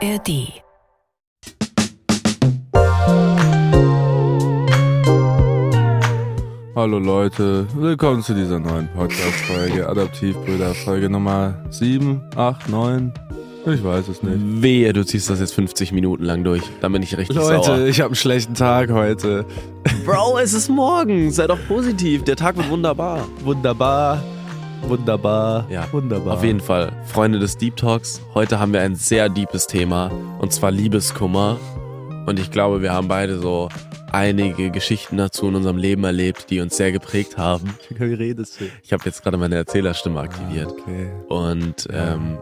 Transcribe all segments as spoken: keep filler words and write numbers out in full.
R D. Hallo Leute, willkommen zu dieser neuen Podcast-Folge, Adoptivbrüder, Folge Nummer sieben, acht, neun, ich weiß es nicht. Wehe, du ziehst das jetzt fünfzig Minuten lang durch, dann bin ich richtig Leute, sauer. ich habe einen schlechten Tag heute. Bro, es ist morgen, sei doch positiv, der Tag wird wunderbar. Wunderbar, wunderbar, Ja, wunderbar. auf jeden Fall, Freunde des Deep Talks, heute haben wir ein sehr deepes Thema, und zwar Liebeskummer. Und ich glaube, wir haben beide so einige Geschichten dazu in unserem Leben erlebt, die uns sehr geprägt haben. Wie redest du? Ich habe jetzt gerade meine Erzählerstimme aktiviert. Ah, okay. Und Ja. ähm,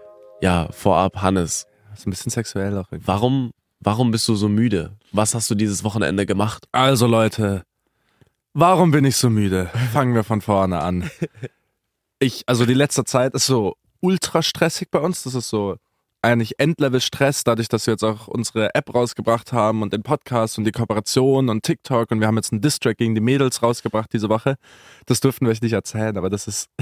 ja, vorab, Hannes, Das ist ein bisschen sexuell auch irgendwie. warum, warum bist du so müde? Was hast du dieses Wochenende gemacht? Also Leute, warum bin ich so müde? Fangen wir von vorne an. Ich, also die letzte Zeit ist so ultra stressig bei uns. Das ist so eigentlich Endlevel-Stress, dadurch, dass wir jetzt auch unsere App rausgebracht haben und den Podcast und die Kooperation und TikTok und wir haben jetzt einen Diss-Track gegen die Mädels rausgebracht diese Woche. Das dürften wir euch nicht erzählen, aber das ist,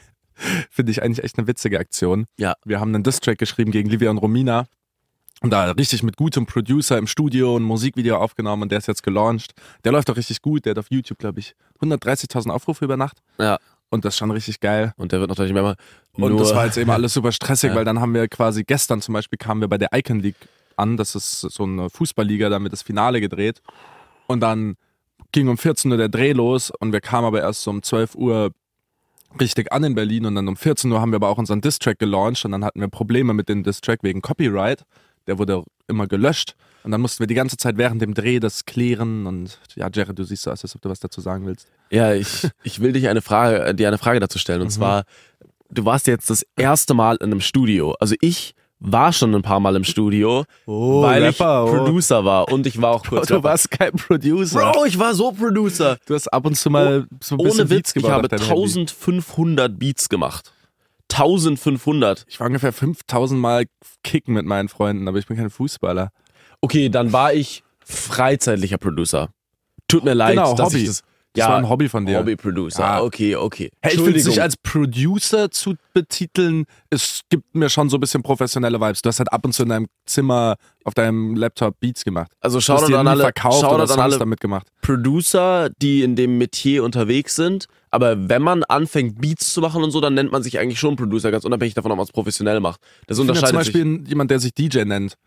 finde ich eigentlich echt eine witzige Aktion. Ja. Wir haben einen Diss-Track geschrieben gegen Livia und Romina und da richtig mit gutem Producer im Studio ein Musikvideo aufgenommen und der ist jetzt gelauncht. Der läuft auch richtig gut, der hat auf YouTube, glaube ich, hundertdreißigtausend Aufrufe über Nacht. Ja. Und das ist schon richtig geil. Und der wird natürlich mehr. Und Nur, das war jetzt eben alles super stressig, Ja. weil dann haben wir quasi gestern zum Beispiel kamen wir bei der Icon League an, das ist so eine Fußballliga, da haben wir das Finale gedreht und dann ging um vierzehn Uhr der Dreh los und wir kamen aber erst so um zwölf Uhr richtig an in Berlin und dann um vierzehn Uhr haben wir aber auch unseren Diss-Track gelauncht und dann hatten wir Probleme mit dem Diss-Track wegen Copyright, der wurde immer gelöscht und dann mussten wir die ganze Zeit während dem Dreh das klären und ja, Jared, du siehst so aus, als ob du was dazu sagen willst. Ja, ich, ich will dich eine Frage, dir eine Frage dazu stellen. Und Mhm. zwar, du warst jetzt das erste Mal in einem Studio. Also ich war schon ein paar Mal im Studio, Oh, weil Rapper, ich oh. Producer war. Und ich war auch kurz Du Rapper. warst kein Producer. Bro, ich war so Producer. Du hast ab und zu mal so ein bisschen Ohne Beats Witz, ich gebaut habe auf deinem Handy. eintausendfünfhundert Beats gemacht. eintausendfünfhundert. Ich war ungefähr fünftausend Mal kicken mit meinen Freunden, aber ich bin kein Fußballer. Okay, dann war ich freizeitlicher Producer. Tut mir leid, Genau, dass Hobby. ich das... Das war ein Hobby von dir. Hobby-Producer, Ja. okay, okay. Hey, ich finde, Entschuldigung. sich als Producer zu betiteln, es gibt mir schon so ein bisschen professionelle Vibes. Du hast halt ab und zu in deinem Zimmer auf deinem Laptop Beats gemacht. Also Du hast Shoutout die an nie alle, verkauft Shoutout oder an Songs alle damit gemacht. Producer, die in dem Metier unterwegs sind. Aber wenn man anfängt, Beats zu machen und so, dann nennt man sich eigentlich schon Producer, ganz unabhängig davon, ob man es professionell macht. Das Ich bin ja unterscheidet zum Beispiel sich. ein- jemand, der sich D J nennt.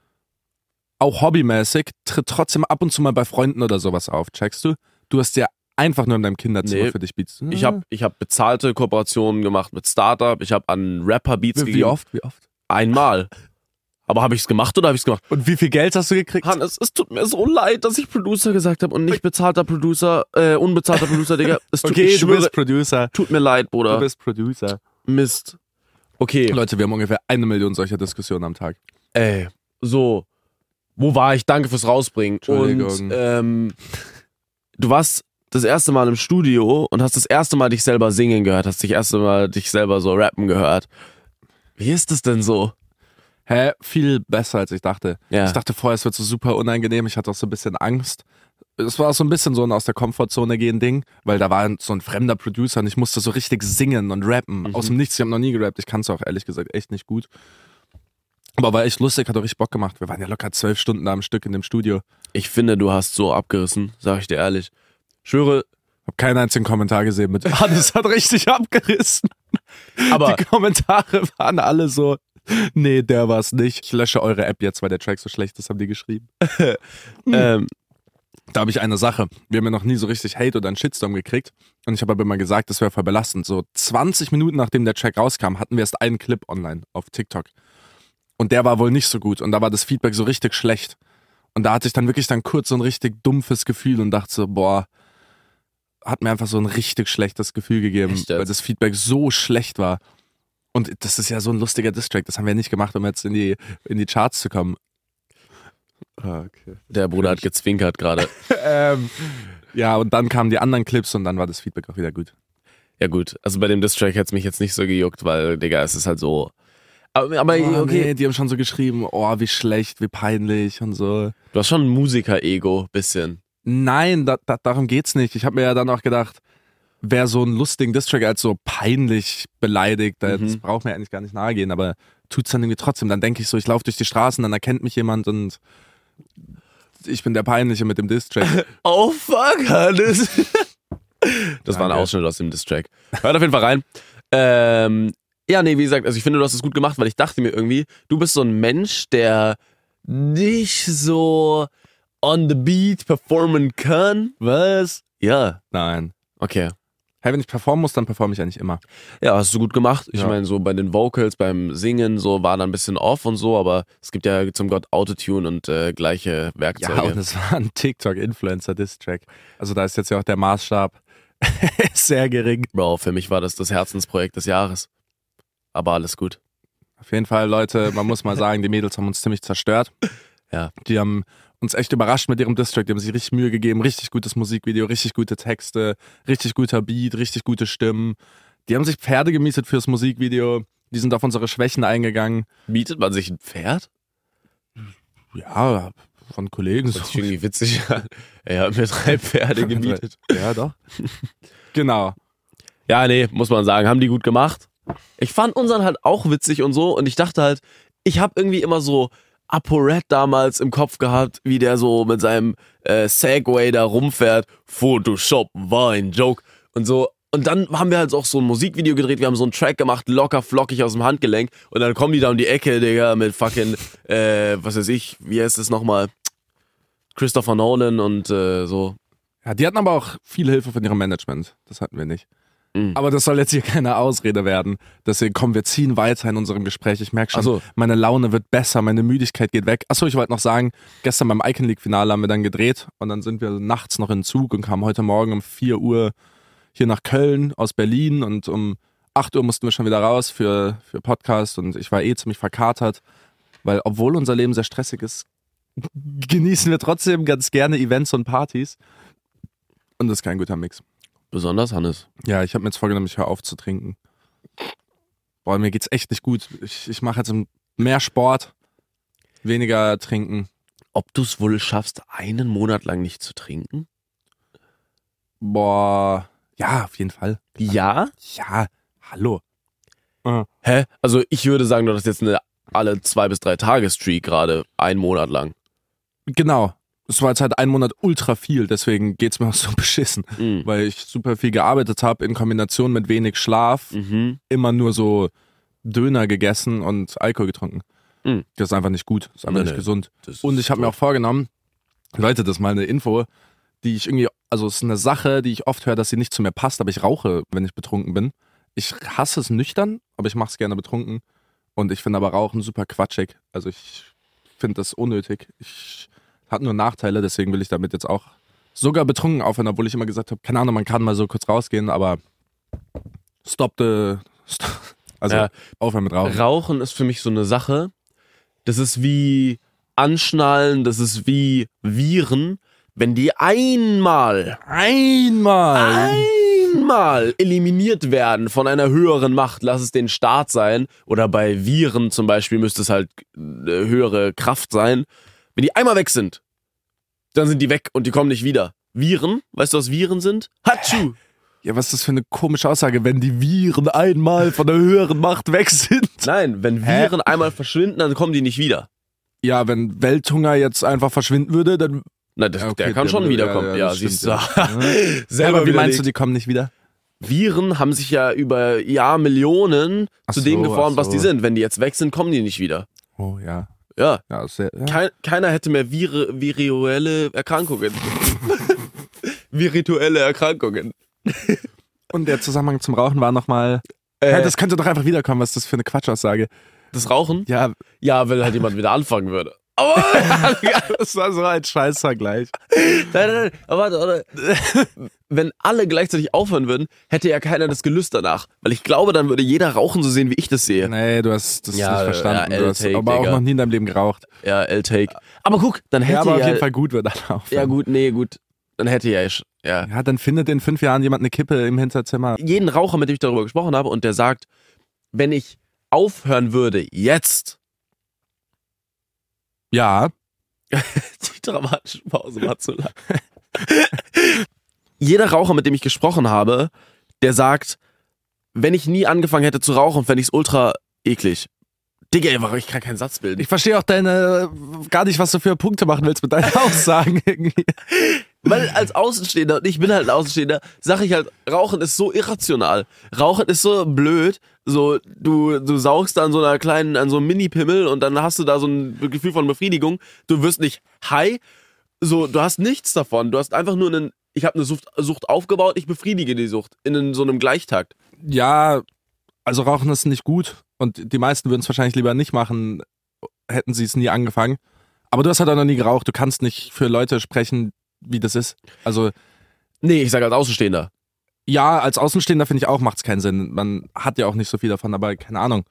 Auch hobbymäßig, tritt trotzdem ab und zu mal bei Freunden oder sowas auf. Checkst du? Du hast ja einfach nur in deinem Kinderzimmer Nee. für dich Beats. Ich habe ich hab bezahlte Kooperationen gemacht mit Startup. Ich habe an Rapper Beats wie, wie gegeben. oft? Wie oft? Einmal. Aber habe ich es gemacht oder habe ich es gemacht? Und wie viel Geld hast du gekriegt? Hannes, es tut mir so leid, dass ich Producer gesagt habe und nicht bezahlter Producer, äh, unbezahlter Producer, Digga. Es tut, Okay, ich du schwöre, bist Producer. tut mir leid, Du Bruder. bist Producer. Mist. Okay. Leute, wir haben ungefähr eine Million solcher Diskussionen am Tag. Ey, so, wo war ich? Danke fürs Rausbringen. Und Entschuldigung. ähm, du warst das erste Mal im Studio und hast das erste Mal dich selber singen gehört, hast dich das erste Mal dich selber so rappen gehört. Wie ist das denn so? Hä? Viel besser, als ich dachte. Ja. Ich dachte vorher, es wird so super unangenehm. Ich hatte auch so ein bisschen Angst. Es war auch so ein bisschen so ein aus der Komfortzone gehen Ding, weil da war so ein fremder Producer und ich musste so richtig singen und rappen. Mhm. Aus dem Nichts, ich habe noch nie gerappt. Ich kann es auch ehrlich gesagt echt nicht gut. Aber war echt lustig, hat auch richtig Bock gemacht. Wir waren ja locker zwölf Stunden da am Stück in dem Studio. Ich finde, du hast so abgerissen, sag ich dir ehrlich. Schwöre, Hab keinen einzigen Kommentar gesehen mit, ah, das hat richtig abgerissen. aber Die Kommentare waren alle so, nee, der war's nicht. Ich lösche eure App jetzt, weil der Track so schlecht ist, haben die geschrieben. ähm, Da habe ich eine Sache. Wir haben ja noch nie so richtig Hate oder einen Shitstorm gekriegt. Und ich habe aber immer gesagt, das wäre voll belastend. So zwanzig Minuten nachdem der Track rauskam, hatten wir erst einen Clip online auf TikTok. Und der war wohl nicht so gut. Und da war das Feedback so richtig schlecht. Und da hatte ich dann wirklich dann kurz so ein richtig dumpfes Gefühl und dachte so, boah, hat mir einfach so ein richtig schlechtes Gefühl gegeben, Echt jetzt? weil das Feedback so schlecht war. Und das ist ja so ein lustiger Distrack. Das haben wir nicht gemacht, um jetzt in die, in die Charts zu kommen. Ah, okay. der Bruder hat gezwinkert gerade. ähm, ja, und dann kamen die anderen Clips und dann war das Feedback auch wieder gut. Ja gut, also bei dem Distrack hätte es mich jetzt nicht so gejuckt, weil, Digga, es ist halt so... Aber, aber Oh, okay, nee, die haben schon so geschrieben, oh, wie schlecht, wie peinlich und so. du hast schon ein Musiker-Ego, bisschen. Nein, da, da, darum geht's nicht. Ich habe mir ja dann auch gedacht, wer so einen lustigen Distrack als so peinlich beleidigt, das Mhm. braucht mir eigentlich gar nicht nahe gehen, aber tut's dann irgendwie trotzdem. Dann denke ich so, ich laufe durch die Straßen, dann erkennt mich jemand und ich bin der Peinliche mit dem Distrack. Oh fuck, Hannes. Das war ein Danke. Ausschnitt aus dem Distrack. Hört auf jeden Fall rein. Ähm, ja, nee, wie gesagt, also ich finde, du hast es gut gemacht, weil ich dachte mir irgendwie, du bist so ein Mensch, der nicht so on the beat performen kann. Was? Ja. Nein. Okay. Hey, wenn ich performen muss, dann performe ich eigentlich immer. Ja, hast du gut gemacht. Ich Ja. meine, so bei den Vocals, beim Singen, so war da ein bisschen off und so, aber es gibt ja zum Gott Autotune und äh, gleiche Werkzeuge. Ja, und es war ein TikTok-Influencer-Distrack. Also da ist jetzt ja auch der Maßstab sehr gering. Bro, für mich war das das Herzensprojekt des Jahres. Aber alles gut. Auf jeden Fall, Leute, man muss mal sagen, die Mädels haben uns ziemlich zerstört. Ja. Die haben uns echt überrascht mit ihrem Distrack. Die haben sich richtig Mühe gegeben. Richtig gutes Musikvideo, richtig gute Texte, richtig guter Beat, richtig gute Stimmen. Die haben sich Pferde gemietet fürs Musikvideo. Die sind auf unsere Schwächen eingegangen. Bietet man sich ein Pferd? Ja, von Kollegen. Das So. ist irgendwie witzig. Er hat mir drei Pferde gemietet. Ja, doch. Genau. Ja, nee, muss man sagen, haben die gut gemacht. Ich fand unseren halt auch witzig und so und ich dachte halt, ich habe irgendwie immer so ApoRed damals im Kopf gehabt, wie der so mit seinem äh, Segway da rumfährt. Photoshop war ein Joke und so. Und dann haben wir halt auch so ein Musikvideo gedreht, wir haben so einen Track gemacht, locker flockig aus dem Handgelenk und dann kommen die da um die Ecke, Digga, mit fucking, äh, was weiß ich, wie heißt das nochmal? Christopher Nolan und äh, so. Ja, die hatten aber auch viel Hilfe von ihrem Management. Das hatten wir nicht. Mhm. Aber das soll jetzt hier keine Ausrede werden. Deswegen kommen wir ziehen weiter in unserem Gespräch. Ich merke schon, Ach so. meine Laune wird besser, meine Müdigkeit geht weg. Achso, ich wollte noch sagen, gestern beim Icon League Finale haben wir dann gedreht und dann sind wir nachts noch in den Zug und kamen heute Morgen um vier Uhr hier nach Köln aus Berlin und um acht Uhr mussten wir schon wieder raus für, für Podcast und ich war eh ziemlich verkatert, weil obwohl unser Leben sehr stressig ist, genießen wir trotzdem ganz gerne Events und Partys und das ist kein guter Mix. Besonders Hannes. Ja, ich habe mir jetzt vorgenommen, ich höre auf zu trinken. Boah, mir geht's echt nicht gut. Ich, ich mache jetzt mehr Sport, weniger trinken. Ob du es wohl schaffst, einen Monat lang nicht zu trinken? Boah, ja, auf jeden Fall. Ja? Ja, hallo. Hä? Also ich würde sagen, du hast jetzt eine alle zwei bis drei Tage Streak gerade, einen Monat lang. Genau. Es war jetzt halt ein Monat ultra viel, deswegen geht's mir auch so beschissen. Mhm. Weil ich super viel gearbeitet habe in Kombination mit wenig Schlaf, Mhm. immer nur so Döner gegessen und Alkohol getrunken. Mhm. Das ist einfach nicht gut, das ist einfach Nee, nicht nee. gesund. Das Und ist ich habe mir auch vorgenommen, Leute, das ist mal eine Info, die ich irgendwie, also es ist eine Sache, die ich oft höre, dass sie nicht zu mir passt, aber ich rauche, wenn ich betrunken bin. Ich hasse es nüchtern, aber ich mache es gerne betrunken. Und ich finde aber Rauchen super quatschig. Also ich finde das unnötig. Ich hat nur Nachteile, deswegen will ich damit jetzt auch sogar betrunken aufhören, obwohl ich immer gesagt habe, keine Ahnung, man kann mal so kurz rausgehen, aber stop the, stop, also Ja. aufhören mit Rauchen. Rauchen ist für mich so eine Sache, das ist wie Anschnallen, das ist wie Viren. Wenn die einmal, Einmal! einmal eliminiert werden von einer höheren Macht, lass es den Staat sein, oder bei Viren zum Beispiel müsste es halt eine höhere Kraft sein. Wenn die einmal weg sind, dann sind die weg und die kommen nicht wieder. Viren, weißt du, was Viren sind? Hatschu! Ja, was ist das für eine komische Aussage, wenn die Viren einmal von der höheren Macht weg sind? Nein, wenn Hä? Viren einmal verschwinden, dann kommen die nicht wieder. Ja, wenn Welthunger jetzt einfach verschwinden würde, dann... Na, das, Ja, okay, der kann der schon würde- wiederkommen. ja, Ja, ja, das siehst stimmt, du. ja. Selber aber wie meinst du, widerlegt. die kommen nicht wieder? Viren haben sich ja über Jahrmillionen Ach zu dem so, geformt, ach was so. die sind. Wenn die jetzt weg sind, kommen die nicht wieder. Oh ja. Ja. Ja, sehr, ja. Kein, keiner hätte mehr vire, virtuelle Erkrankungen. Virtuelle Erkrankungen. Und der Zusammenhang zum Rauchen war nochmal... Äh, ja, das könnte doch einfach wiederkommen, was ist das für eine Quatschaussage. das Rauchen? Ja, Ja, wenn halt jemand wieder anfangen würde. Aber, das war so ein Scheißvergleich. nein, nein, nein, aber warte, warte. Wenn alle gleichzeitig aufhören würden, hätte ja keiner das Gelüst danach. Weil ich glaube, dann würde jeder rauchen so sehen, wie ich das sehe. Nee, du hast das Ja, nicht verstanden. ja, du hast L-Take, aber auch Digga. noch nie in deinem Leben geraucht. Ja, L-Take. Aber guck, dann hätte Ja, aber ja... auf jeden Fall gut wird dann auf. Ja gut, nee, gut. Dann hätte ja... ja. Ja, dann findet in fünf Jahren jemand eine Kippe im Hinterzimmer. Jeden Raucher, mit dem ich darüber gesprochen habe, und der sagt, wenn ich aufhören würde, jetzt... Ja. Die dramatische Pause war zu lang. Jeder Raucher, mit dem ich gesprochen habe, der sagt, wenn ich nie angefangen hätte zu rauchen, fände ich es ultra eklig. Digga, ich kann keinen Satz bilden. Ich verstehe auch deine, gar nicht, was du für Punkte machen willst mit deinen Aussagen irgendwie. Weil als Außenstehender, und ich bin halt ein Außenstehender, sage ich halt, Rauchen ist so irrational. Rauchen ist so blöd. So, du, du saugst an so einer kleinen, an so einem Mini-Pimmel und dann hast du da so ein Gefühl von Befriedigung. Du wirst nicht high. So, du hast nichts davon. Du hast einfach nur einen, ich habe eine Sucht, Sucht aufgebaut, ich befriedige die Sucht in so einem Gleichtakt. Ja, also Rauchen ist nicht gut. Und die meisten würden es wahrscheinlich lieber nicht machen, hätten sie es nie angefangen. Aber du hast halt auch noch nie geraucht. Du kannst nicht für Leute sprechen, wie das ist. Also, nee, ich sage als Außenstehender. Ja, als Außenstehender finde ich auch, macht es keinen Sinn. Man hat ja auch nicht so viel davon, aber keine Ahnung.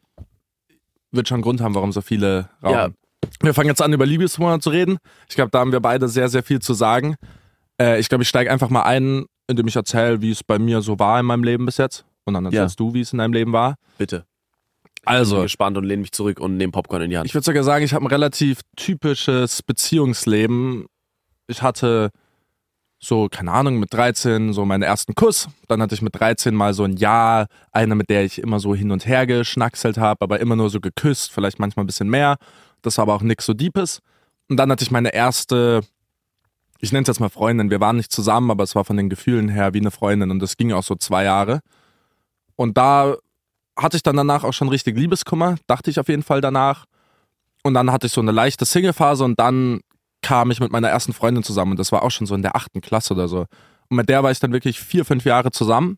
Wird schon einen Grund haben, warum so viele rauchen. Ja. Wir fangen jetzt an, über Liebeskummer zu reden. Ich glaube, da haben wir beide sehr, sehr viel zu sagen. Äh, ich glaube, ich steige einfach mal ein, indem ich erzähle, wie es bei mir so war in meinem Leben bis jetzt. Und dann erzählst ja. du, wie es in deinem Leben war. Bitte. Also, ich bin gespannt und lehne mich zurück und nehme Popcorn in die Hand. Ich würde sogar sagen, ich habe ein relativ typisches Beziehungsleben. Ich hatte so, keine Ahnung, mit dreizehn so meinen ersten Kuss. Dann hatte ich mit dreizehn mal so ein Jahr, eine, mit der ich immer so hin und her geschnackselt habe, aber immer nur so geküsst, vielleicht manchmal ein bisschen mehr. Das war aber auch nix so Deepes. Und dann hatte ich meine erste, ich nenne es jetzt mal Freundin. Wir waren nicht zusammen, aber es war von den Gefühlen her wie eine Freundin und das ging auch so zwei Jahre. Und da hatte ich dann danach auch schon richtig Liebeskummer, dachte ich auf jeden Fall danach. Und dann hatte ich so eine leichte Single-Phase und dann kam ich mit meiner ersten Freundin zusammen und das war auch schon so in der achten Klasse oder so. Und mit der war ich dann wirklich vier, fünf Jahre zusammen,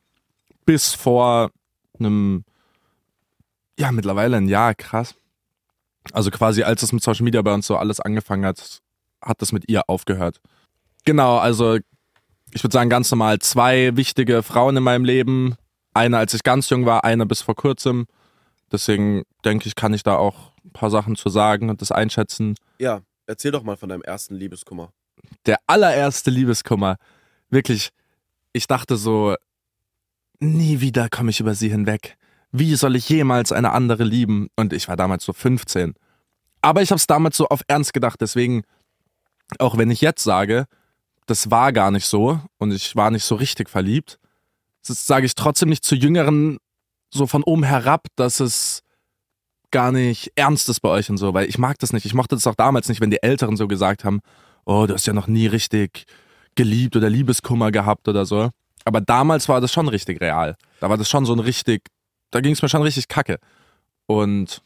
bis vor einem, ja mittlerweile ein Jahr, krass. Also quasi als es mit Social Media bei uns so alles angefangen hat, hat das mit ihr aufgehört. Genau, also ich würde sagen ganz normal zwei wichtige Frauen in meinem Leben. Eine, als ich ganz jung war, eine bis vor kurzem. Deswegen denke ich, kann ich da auch ein paar Sachen zu sagen und das einschätzen. Ja, erzähl doch mal von deinem ersten Liebeskummer. Der allererste Liebeskummer. Wirklich, ich dachte so, nie wieder komme ich über sie hinweg. Wie soll ich jemals eine andere lieben? Und ich war damals so fünfzehn. Aber ich habe es damals so auf Ernst gedacht. Deswegen, auch wenn ich jetzt sage, das war gar nicht so und ich war nicht so richtig verliebt, das sage ich trotzdem nicht zu Jüngeren so von oben herab, dass es gar nicht ernst ist bei euch und so, weil ich mag das nicht. Ich mochte das auch damals nicht, wenn die Älteren so gesagt haben, oh, du hast ja noch nie richtig geliebt oder Liebeskummer gehabt oder so. Aber damals war das schon richtig real. Da war das schon so ein richtig, da ging es mir schon richtig kacke. Und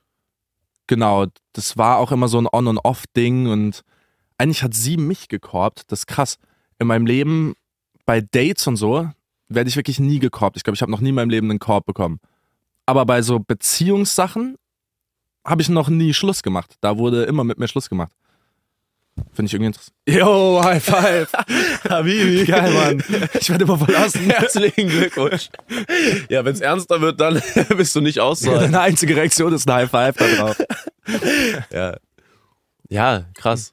genau, das war auch immer so ein On- und Off-Ding und eigentlich hat sie mich gekorbt. Das ist krass. In meinem Leben, bei Dates und so, werde ich wirklich nie gekorbt. Ich glaube, ich habe noch nie in meinem Leben einen Korb bekommen. Aber bei so Beziehungssachen habe ich noch nie Schluss gemacht. Da wurde immer mit mir Schluss gemacht. Finde ich irgendwie interessant. Yo, High Five. Habibi. Geil, Mann. Ich werde immer verlassen. Herzlichen Glückwunsch. Ja, wenn es ernster wird, dann bist du nicht auszuhalten. Deine einzige Reaktion ist ein High Five da drauf. Ja. Ja, krass.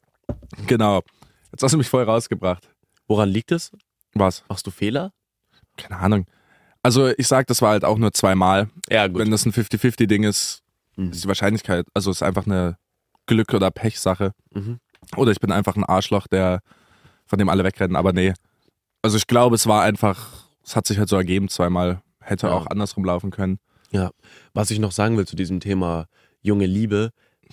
Genau. Jetzt hast du mich voll rausgebracht. Woran liegt es? Was? Machst du Fehler? Keine Ahnung. Also ich sag, das war halt auch nur zweimal. Ja, gut. Wenn das ein fünfzig fünfzig Ding ist, Mhm. ist die Wahrscheinlichkeit, also ist einfach eine Glück- oder Pechsache. Mhm. Oder ich bin einfach ein Arschloch, der von dem alle wegrennen, aber nee. Also ich glaube, es war einfach, es hat sich halt so ergeben zweimal. Hätte Ja. auch andersrum laufen können. Ja. Was ich noch sagen will zu diesem Thema junge Liebe,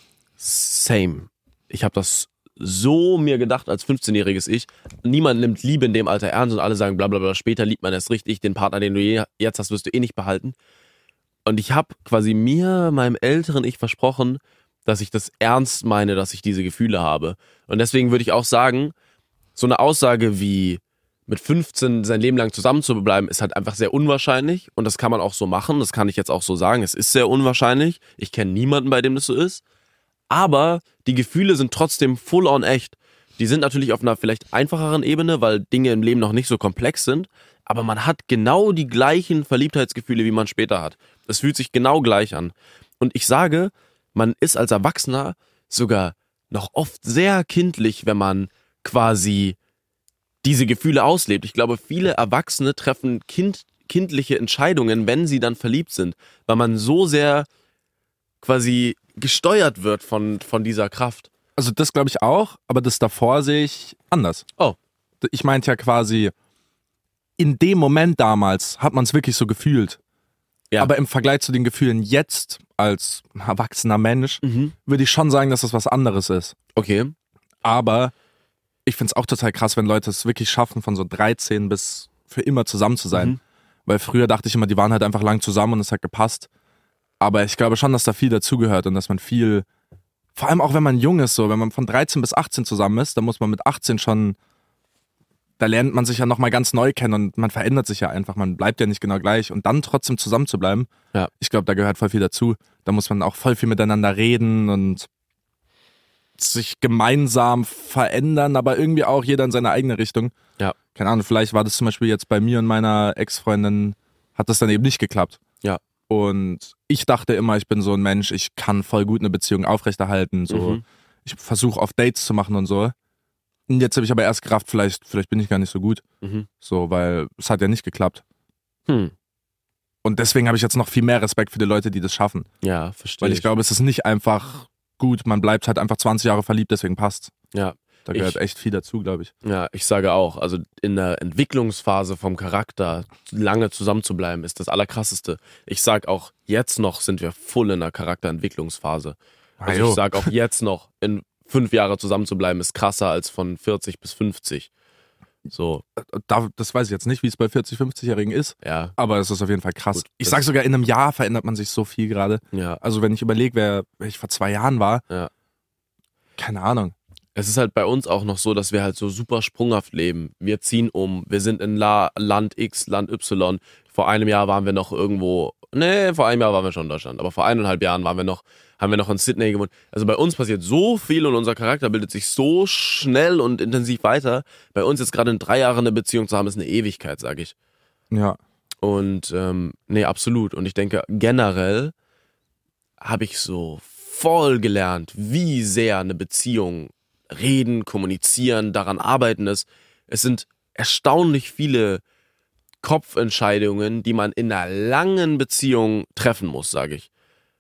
same. Ich habe das so mir gedacht als fünfzehnjähriges Ich. Niemand nimmt Liebe in dem Alter ernst und alle sagen blablabla, später liebt man erst richtig, den Partner, den du je, jetzt hast, wirst du eh nicht behalten. Und ich habe quasi mir, meinem älteren Ich versprochen, dass ich das ernst meine, dass ich diese Gefühle habe. Und deswegen würde ich auch sagen, so eine Aussage wie mit fünfzehn sein Leben lang zusammen zu bleiben, ist halt einfach sehr unwahrscheinlich. Und das kann man auch so machen, das kann ich jetzt auch so sagen. Es ist sehr unwahrscheinlich. Ich kenne niemanden, bei dem das so ist. Aber die Gefühle sind trotzdem full on echt. Die sind natürlich auf einer vielleicht einfacheren Ebene, weil Dinge im Leben noch nicht so komplex sind. Aber man hat genau die gleichen Verliebtheitsgefühle, wie man später hat. Es fühlt sich genau gleich an. Und ich sage, man ist als Erwachsener sogar noch oft sehr kindlich, wenn man quasi diese Gefühle auslebt. Ich glaube, viele Erwachsene treffen kind, kindliche Entscheidungen, wenn sie dann verliebt sind, weil man so sehr quasi gesteuert wird von, von dieser Kraft. Also das glaube ich auch, aber das davor sehe ich anders. Oh. Ich meinte ja quasi, in dem Moment damals hat man es wirklich so gefühlt. Ja. Aber im Vergleich zu den Gefühlen jetzt als erwachsener Mensch Mhm. würde ich schon sagen, dass das was anderes ist. Okay. Aber ich find's auch total krass, wenn Leute es wirklich schaffen, von so dreizehn bis für immer zusammen zu sein. Mhm. Weil früher dachte ich immer, die waren halt einfach lang zusammen und es hat gepasst. Aber ich glaube schon, dass da viel dazugehört und dass man viel, vor allem auch wenn man jung ist, so, wenn man von dreizehn bis achtzehn zusammen ist, dann muss man mit achtzehn schon, da lernt man sich ja nochmal ganz neu kennen und man verändert sich ja einfach, man bleibt ja nicht genau gleich und dann trotzdem zusammen zu bleiben, Ja. ich glaube, da gehört voll viel dazu. Da muss man auch voll viel miteinander reden und sich gemeinsam verändern, aber irgendwie auch jeder in seine eigene Richtung. Ja. Keine Ahnung, vielleicht war das zum Beispiel jetzt bei mir und meiner Ex-Freundin, hat das dann eben nicht geklappt. Ja. Und ich dachte immer, ich bin so ein Mensch, ich kann voll gut eine Beziehung aufrechterhalten, so. Mhm. Ich versuche auf Dates zu machen und so. Und jetzt habe ich aber erst gerafft, vielleicht, vielleicht bin ich gar nicht so gut. Mhm. So, weil es hat ja nicht geklappt. Hm. Und deswegen habe ich jetzt noch viel mehr Respekt für die Leute, die das schaffen. Ja, verstehe Weil ich glaube, es ist nicht einfach gut, man bleibt halt einfach zwanzig Jahre verliebt, deswegen passt. Ja. Da gehört Ich- echt viel dazu, glaube ich. Ja, ich sage auch, also in der Entwicklungsphase vom Charakter lange zusammen zu bleiben, ist das Allerkrasseste. Ich sage auch, jetzt noch sind wir voll in der Charakterentwicklungsphase. Also Ajo. ich sage auch jetzt noch, in fünf Jahre zusammen zu bleiben, ist krasser als von vierzig bis fünfzig. So, Da, das weiß ich jetzt nicht, wie es bei vierzig-, fünfzig-Jährigen ist, ja, aber es ist auf jeden Fall krass. Gut, ich das- sag sogar, in einem Jahr verändert man sich so viel gerade. ja. Also wenn ich überlege, wer, wer ich vor zwei Jahren war, Ja. keine Ahnung. Es ist halt bei uns auch noch so, dass wir halt so super sprunghaft leben. Wir ziehen um, wir sind in La Land X, Land Y. Vor einem Jahr waren wir noch irgendwo, nee, vor einem Jahr waren wir schon in Deutschland, aber vor eineinhalb Jahren waren wir noch, haben wir noch in Sydney gewohnt. Also bei uns passiert so viel und unser Charakter bildet sich so schnell und intensiv weiter. Bei uns jetzt gerade in drei Jahren eine Beziehung zu haben, ist eine Ewigkeit, sage ich. Ja. Und ähm, nee, absolut. Und ich denke, generell habe ich so voll gelernt, wie sehr eine Beziehung reden, kommunizieren, daran arbeiten ist. Es sind erstaunlich viele Kopfentscheidungen, die man in einer langen Beziehung treffen muss, sage ich.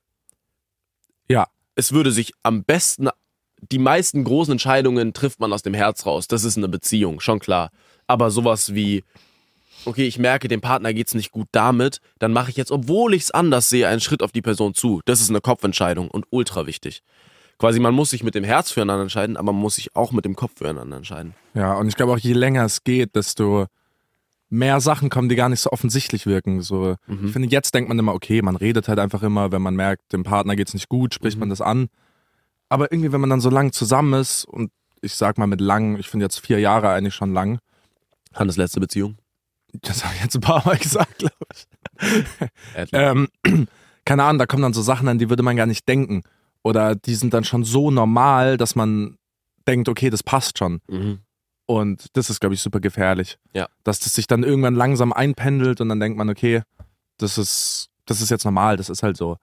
Ja. Es würde sich am besten, die meisten großen Entscheidungen trifft man aus dem Herz raus. Das ist eine Beziehung, schon klar. Aber sowas wie, okay, ich merke, dem Partner geht's nicht gut damit, dann mache ich jetzt, obwohl ich es anders sehe, einen Schritt auf die Person zu. Das ist eine Kopfentscheidung und ultra wichtig. Quasi, man muss sich mit dem Herz füreinander entscheiden, aber man muss sich auch mit dem Kopf füreinander entscheiden. Ja, und ich glaube auch, je länger es geht, desto mehr Sachen kommen, die gar nicht so offensichtlich wirken. So, Mhm. Ich finde, jetzt denkt man immer, okay, man redet halt einfach immer, wenn man merkt, dem Partner geht's nicht gut, spricht Mhm. man das an. Aber irgendwie, wenn man dann so lang zusammen ist, und ich sag mal mit lang, ich finde jetzt vier Jahre eigentlich schon lang, Hannes letzte Beziehung? das habe ich jetzt ein paar Mal gesagt, glaube ich. Adler. Ähm, keine Ahnung, da kommen dann so Sachen an, die würde man gar nicht denken. Oder die sind dann schon so normal, dass man denkt, okay, das passt schon. Mhm. Und das ist, glaube ich, super gefährlich. Ja. Dass das sich dann irgendwann langsam einpendelt und dann denkt man, okay, das ist, das ist jetzt normal, das ist halt so.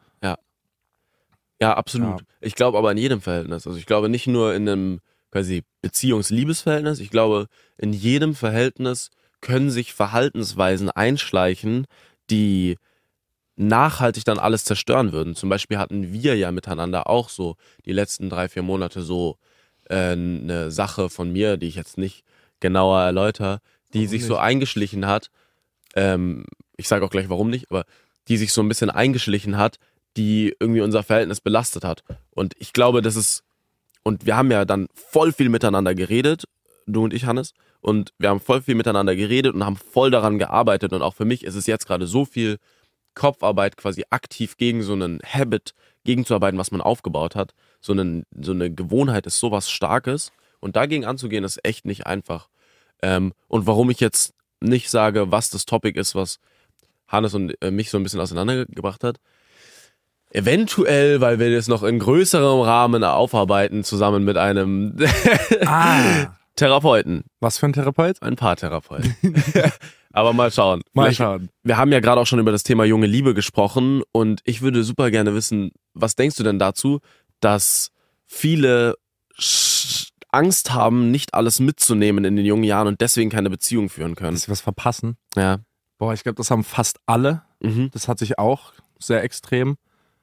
Ja, absolut. Ja. Ich glaube aber in jedem Verhältnis. Also ich glaube nicht nur in einem quasi Beziehungs-Liebesverhältnis. Ich glaube, in jedem Verhältnis können sich Verhaltensweisen einschleichen, die nachhaltig dann alles zerstören würden. Zum Beispiel hatten wir ja miteinander auch so die letzten drei, vier Monate so äh, eine Sache von mir, die ich jetzt nicht genauer erläutere, die Warum sich so nicht? eingeschlichen hat. Ähm, ich sage auch gleich warum nicht, aber die sich so ein bisschen eingeschlichen hat, die irgendwie unser Verhältnis belastet hat. Und ich glaube, das ist, und wir haben ja dann voll viel miteinander geredet, du und ich, Hannes, und wir haben voll viel miteinander geredet und haben voll daran gearbeitet. Und auch für mich ist es jetzt gerade so viel Kopfarbeit, quasi aktiv gegen so einen Habit gegenzuarbeiten, was man aufgebaut hat. So, einen, so eine Gewohnheit ist sowas Starkes. Und dagegen anzugehen, ist echt nicht einfach. Ähm, und warum ich jetzt nicht sage, was das Topic ist, was Hannes und äh, mich so ein bisschen auseinandergebracht hat. Eventuell, weil wir das noch in größerem Rahmen aufarbeiten, zusammen mit einem Ah, Therapeuten. was für ein Therapeut? Ein Paartherapeuten. Aber mal schauen. Mal Vielleicht- schauen. Wir haben ja gerade auch schon über das Thema junge Liebe gesprochen und ich würde super gerne wissen, was denkst du denn dazu, dass viele Sch- Angst haben, nicht alles mitzunehmen in den jungen Jahren und deswegen keine Beziehung führen können? Dass sie was verpassen. Ja. Boah, ich glaube, das haben fast alle. Mhm. Das hat sich auch sehr extrem.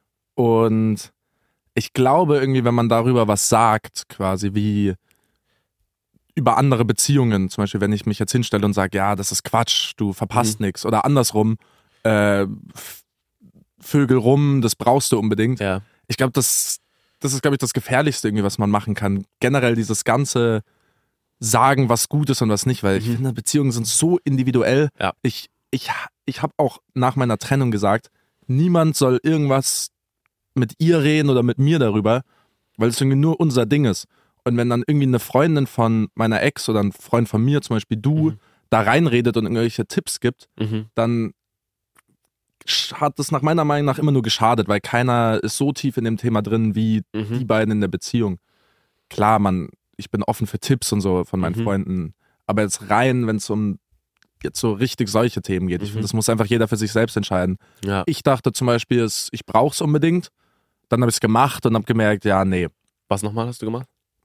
Und ich glaube irgendwie, wenn man darüber was sagt, quasi wie über andere Beziehungen, zum Beispiel, wenn ich mich jetzt hinstelle und sage, ja, das ist Quatsch, du verpasst Mhm. nichts. Oder andersrum, äh, F- Vögel rum, das brauchst du unbedingt. Ja. Ich glaube, das, das ist, glaube ich, das Gefährlichste irgendwie, was man machen kann. Generell dieses ganze Sagen, was gut ist und was nicht, weil ich Mhm. finde, Beziehungen sind so individuell. Ja. Ich, ich, ich habe auch nach meiner Trennung gesagt, niemand soll irgendwas mit ihr reden oder mit mir darüber, weil es irgendwie nur unser Ding ist. Und wenn dann irgendwie eine Freundin von meiner Ex oder ein Freund von mir, zum Beispiel du, Mhm. da reinredet und irgendwelche Tipps gibt, Mhm. dann sch- hat das nach meiner Meinung nach immer nur geschadet, weil keiner ist so tief in dem Thema drin wie die Mhm. beiden in der Beziehung. Klar, man, ich bin offen für Tipps und so von meinen Mhm. Freunden, aber jetzt rein, wenn es um jetzt so richtig solche Themen geht. Ich Mhm. finde, das muss einfach jeder für sich selbst entscheiden. Ja. Ich dachte zum Beispiel, es- ich brauche es unbedingt. Dann habe ich es gemacht und habe gemerkt, ja, nee. Was nochmal hast du gemacht?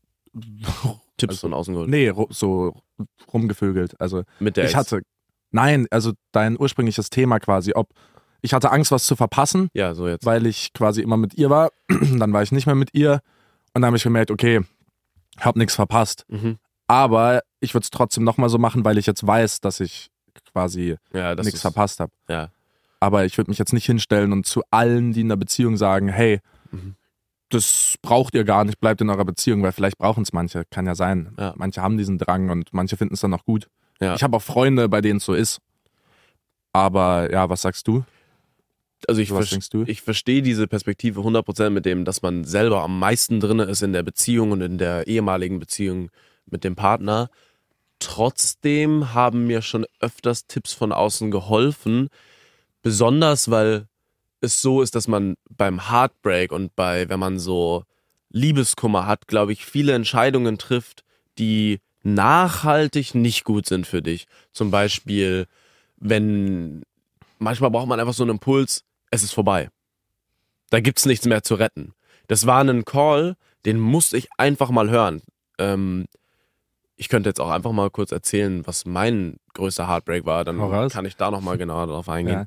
Tipps Also, von außen geholt. Nee, ru- so rumgevögelt. Also Mit der ich Ex. hatte, nein, also dein ursprüngliches Thema quasi, ob ich hatte Angst, was zu verpassen, Ja, so jetzt. weil ich quasi immer mit ihr war. Dann war ich nicht mehr mit ihr und dann habe ich gemerkt, okay, hab nichts verpasst. Mhm. Aber ich würde es trotzdem nochmal so machen, weil ich jetzt weiß, dass ich quasi Ja, das nichts ist, verpasst habe. Ja. Aber ich würde mich jetzt nicht hinstellen und zu allen, die in der Beziehung sagen, hey, Mhm. das braucht ihr gar nicht, bleibt in eurer Beziehung, weil vielleicht brauchen es manche, kann ja sein. Ja. Manche haben diesen Drang und manche finden es dann auch gut. Ja. Ich habe auch Freunde, bei denen es so ist. Aber ja, was sagst du? Also ich, Was vers- denkst du? ich verstehe diese Perspektive hundert Prozent mit dem, dass man selber am meisten drin ist in der Beziehung und in der ehemaligen Beziehung mit dem Partner. Trotzdem haben mir schon öfters Tipps von außen geholfen, besonders weil es so ist, dass man beim Heartbreak und bei, wenn man so Liebeskummer hat, glaube ich, viele Entscheidungen trifft, die nachhaltig nicht gut sind für dich. Zum Beispiel, wenn manchmal braucht man einfach so einen Impuls, es ist vorbei. Da gibt's nichts mehr zu retten. Das war ein Call, den musste ich einfach mal hören. Ähm, ich könnte jetzt auch einfach mal kurz erzählen, was mein größter Heartbreak war, dann Hau raus. kann ich da nochmal genauer drauf eingehen.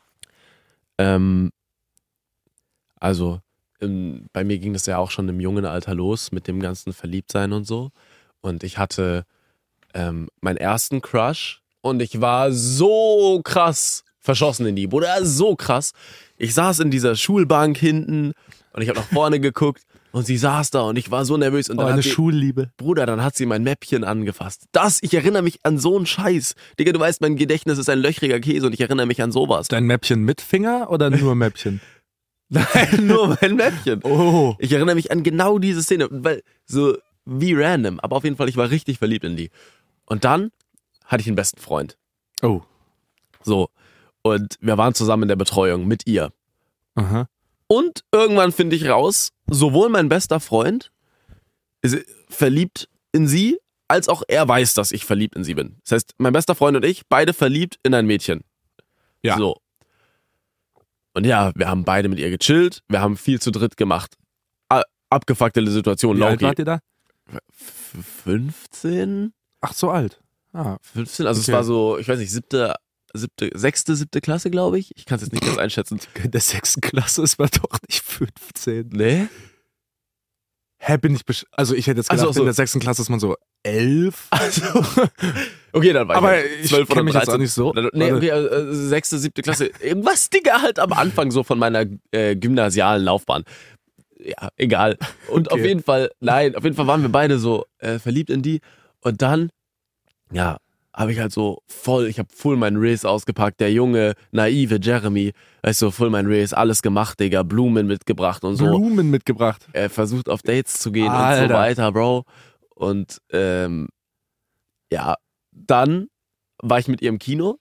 Ja. Ähm, also, ähm, bei mir ging das ja auch schon im jungen Alter los mit dem ganzen Verliebtsein und so. Und ich hatte ähm, meinen ersten Crush und ich war so krass verschossen in die. Bruder, so krass. Ich saß in dieser Schulbank hinten und ich habe nach vorne geguckt und sie saß da und ich war so nervös. Und Oh, dann eine hat sie, Schulliebe. Bruder, dann hat sie mein Mäppchen angefasst. Das, ich erinnere mich an so einen Scheiß. Digga, du weißt, mein Gedächtnis ist ein löchriger Käse und ich erinnere mich an sowas. Dein Mäppchen mit Finger oder nur Mäppchen? Nein, nur mein Mäppchen. Oh. Ich erinnere mich an genau diese Szene, weil so wie random, aber auf jeden Fall, ich war richtig verliebt in die. Und dann hatte ich einen besten Freund. Oh. So. Und wir waren zusammen in der Betreuung mit ihr. Aha. Und irgendwann finde ich raus, sowohl mein bester Freund ist verliebt in sie, als auch er weiß, dass ich verliebt in sie bin. Das heißt, mein bester Freund und ich, beide verliebt in ein Mädchen. Ja. So. Und ja, wir haben beide mit ihr gechillt, wir haben viel zu dritt gemacht. A- Abgefuckte Situation, Wie alt Loki. wart ihr da? F- fünfzehn? Ach, so alt. Ah. fünfzehn? Also Okay. es war so, ich weiß nicht, siebte, siebte, sechste, siebte Klasse, glaube ich. Ich kann es jetzt nicht ganz einschätzen. In der sechsten Klasse ist man doch nicht fünfzehn. Nee? Hä, bin ich besch Also ich hätte jetzt Ach gedacht, so, so. in der sechsten Klasse ist man so elf. Also, okay, dann war Aber ich ich zwölf kenn oder mich jetzt dreizehn. auch nicht so. Nee, Warte. okay, äh, sechste, siebte Klasse. Irgendwas, Digga, halt am Anfang so von meiner äh, gymnasialen Laufbahn. Ja, egal. Und Okay. auf jeden Fall, nein, auf jeden Fall waren wir beide so äh, verliebt in die. Und dann, ja, habe ich halt so voll, ich habe full mein Riz ausgepackt, der junge, naive Jeremy, weißt du, full mein Riz, alles gemacht, Digga, Blumen mitgebracht und so. Blumen mitgebracht. Er versucht auf Dates zu gehen und so Alter. weiter, Bro. Und ähm, ja, dann war ich mit ihr im Kino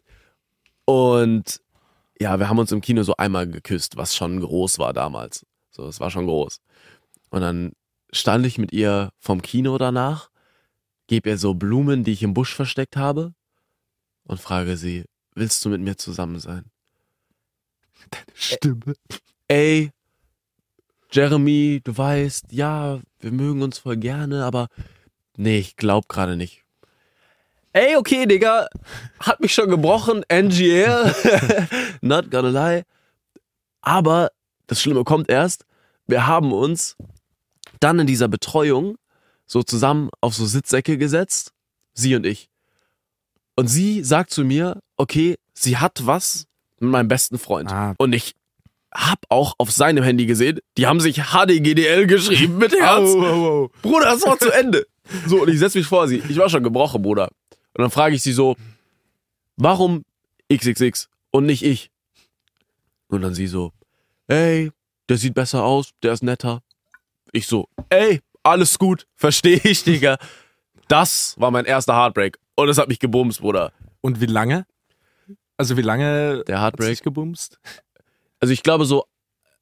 und ja, wir haben uns im Kino so einmal geküsst, was schon groß war damals. So, es war schon groß. Und dann stand ich mit ihr vom Kino danach, gebe ihr so Blumen, die ich im Busch versteckt habe und frage sie, willst du mit mir zusammen sein? Stimme. Ey, Jeremy, du weißt, ja, wir mögen uns voll gerne, aber nee, ich glaub gerade nicht. Ey, okay, Digga, hat mich schon gebrochen, N G L, not gonna lie. Aber das Schlimme kommt erst, wir haben uns dann in dieser Betreuung so zusammen auf so Sitzsäcke gesetzt, sie und ich. Und sie sagt zu mir, okay, sie hat was mit meinem besten Freund. Ah. Und ich hab auch auf seinem Handy gesehen, die haben sich H D G D L geschrieben mit Herz. Au, au, au. Bruder, das war zu Ende. So, und ich setz mich vor sie. Ich war schon gebrochen, Bruder. Und dann frage ich sie so, warum X X X und nicht ich? Und dann sie so, ey, der sieht besser aus, der ist netter. Ich so, ey, alles gut, verstehe ich, Digga. Das war mein erster Heartbreak. Und es hat mich gebumst, Bruder. Und wie lange? Also wie lange Der hat Heartbreak. sich gebumst? Also ich glaube so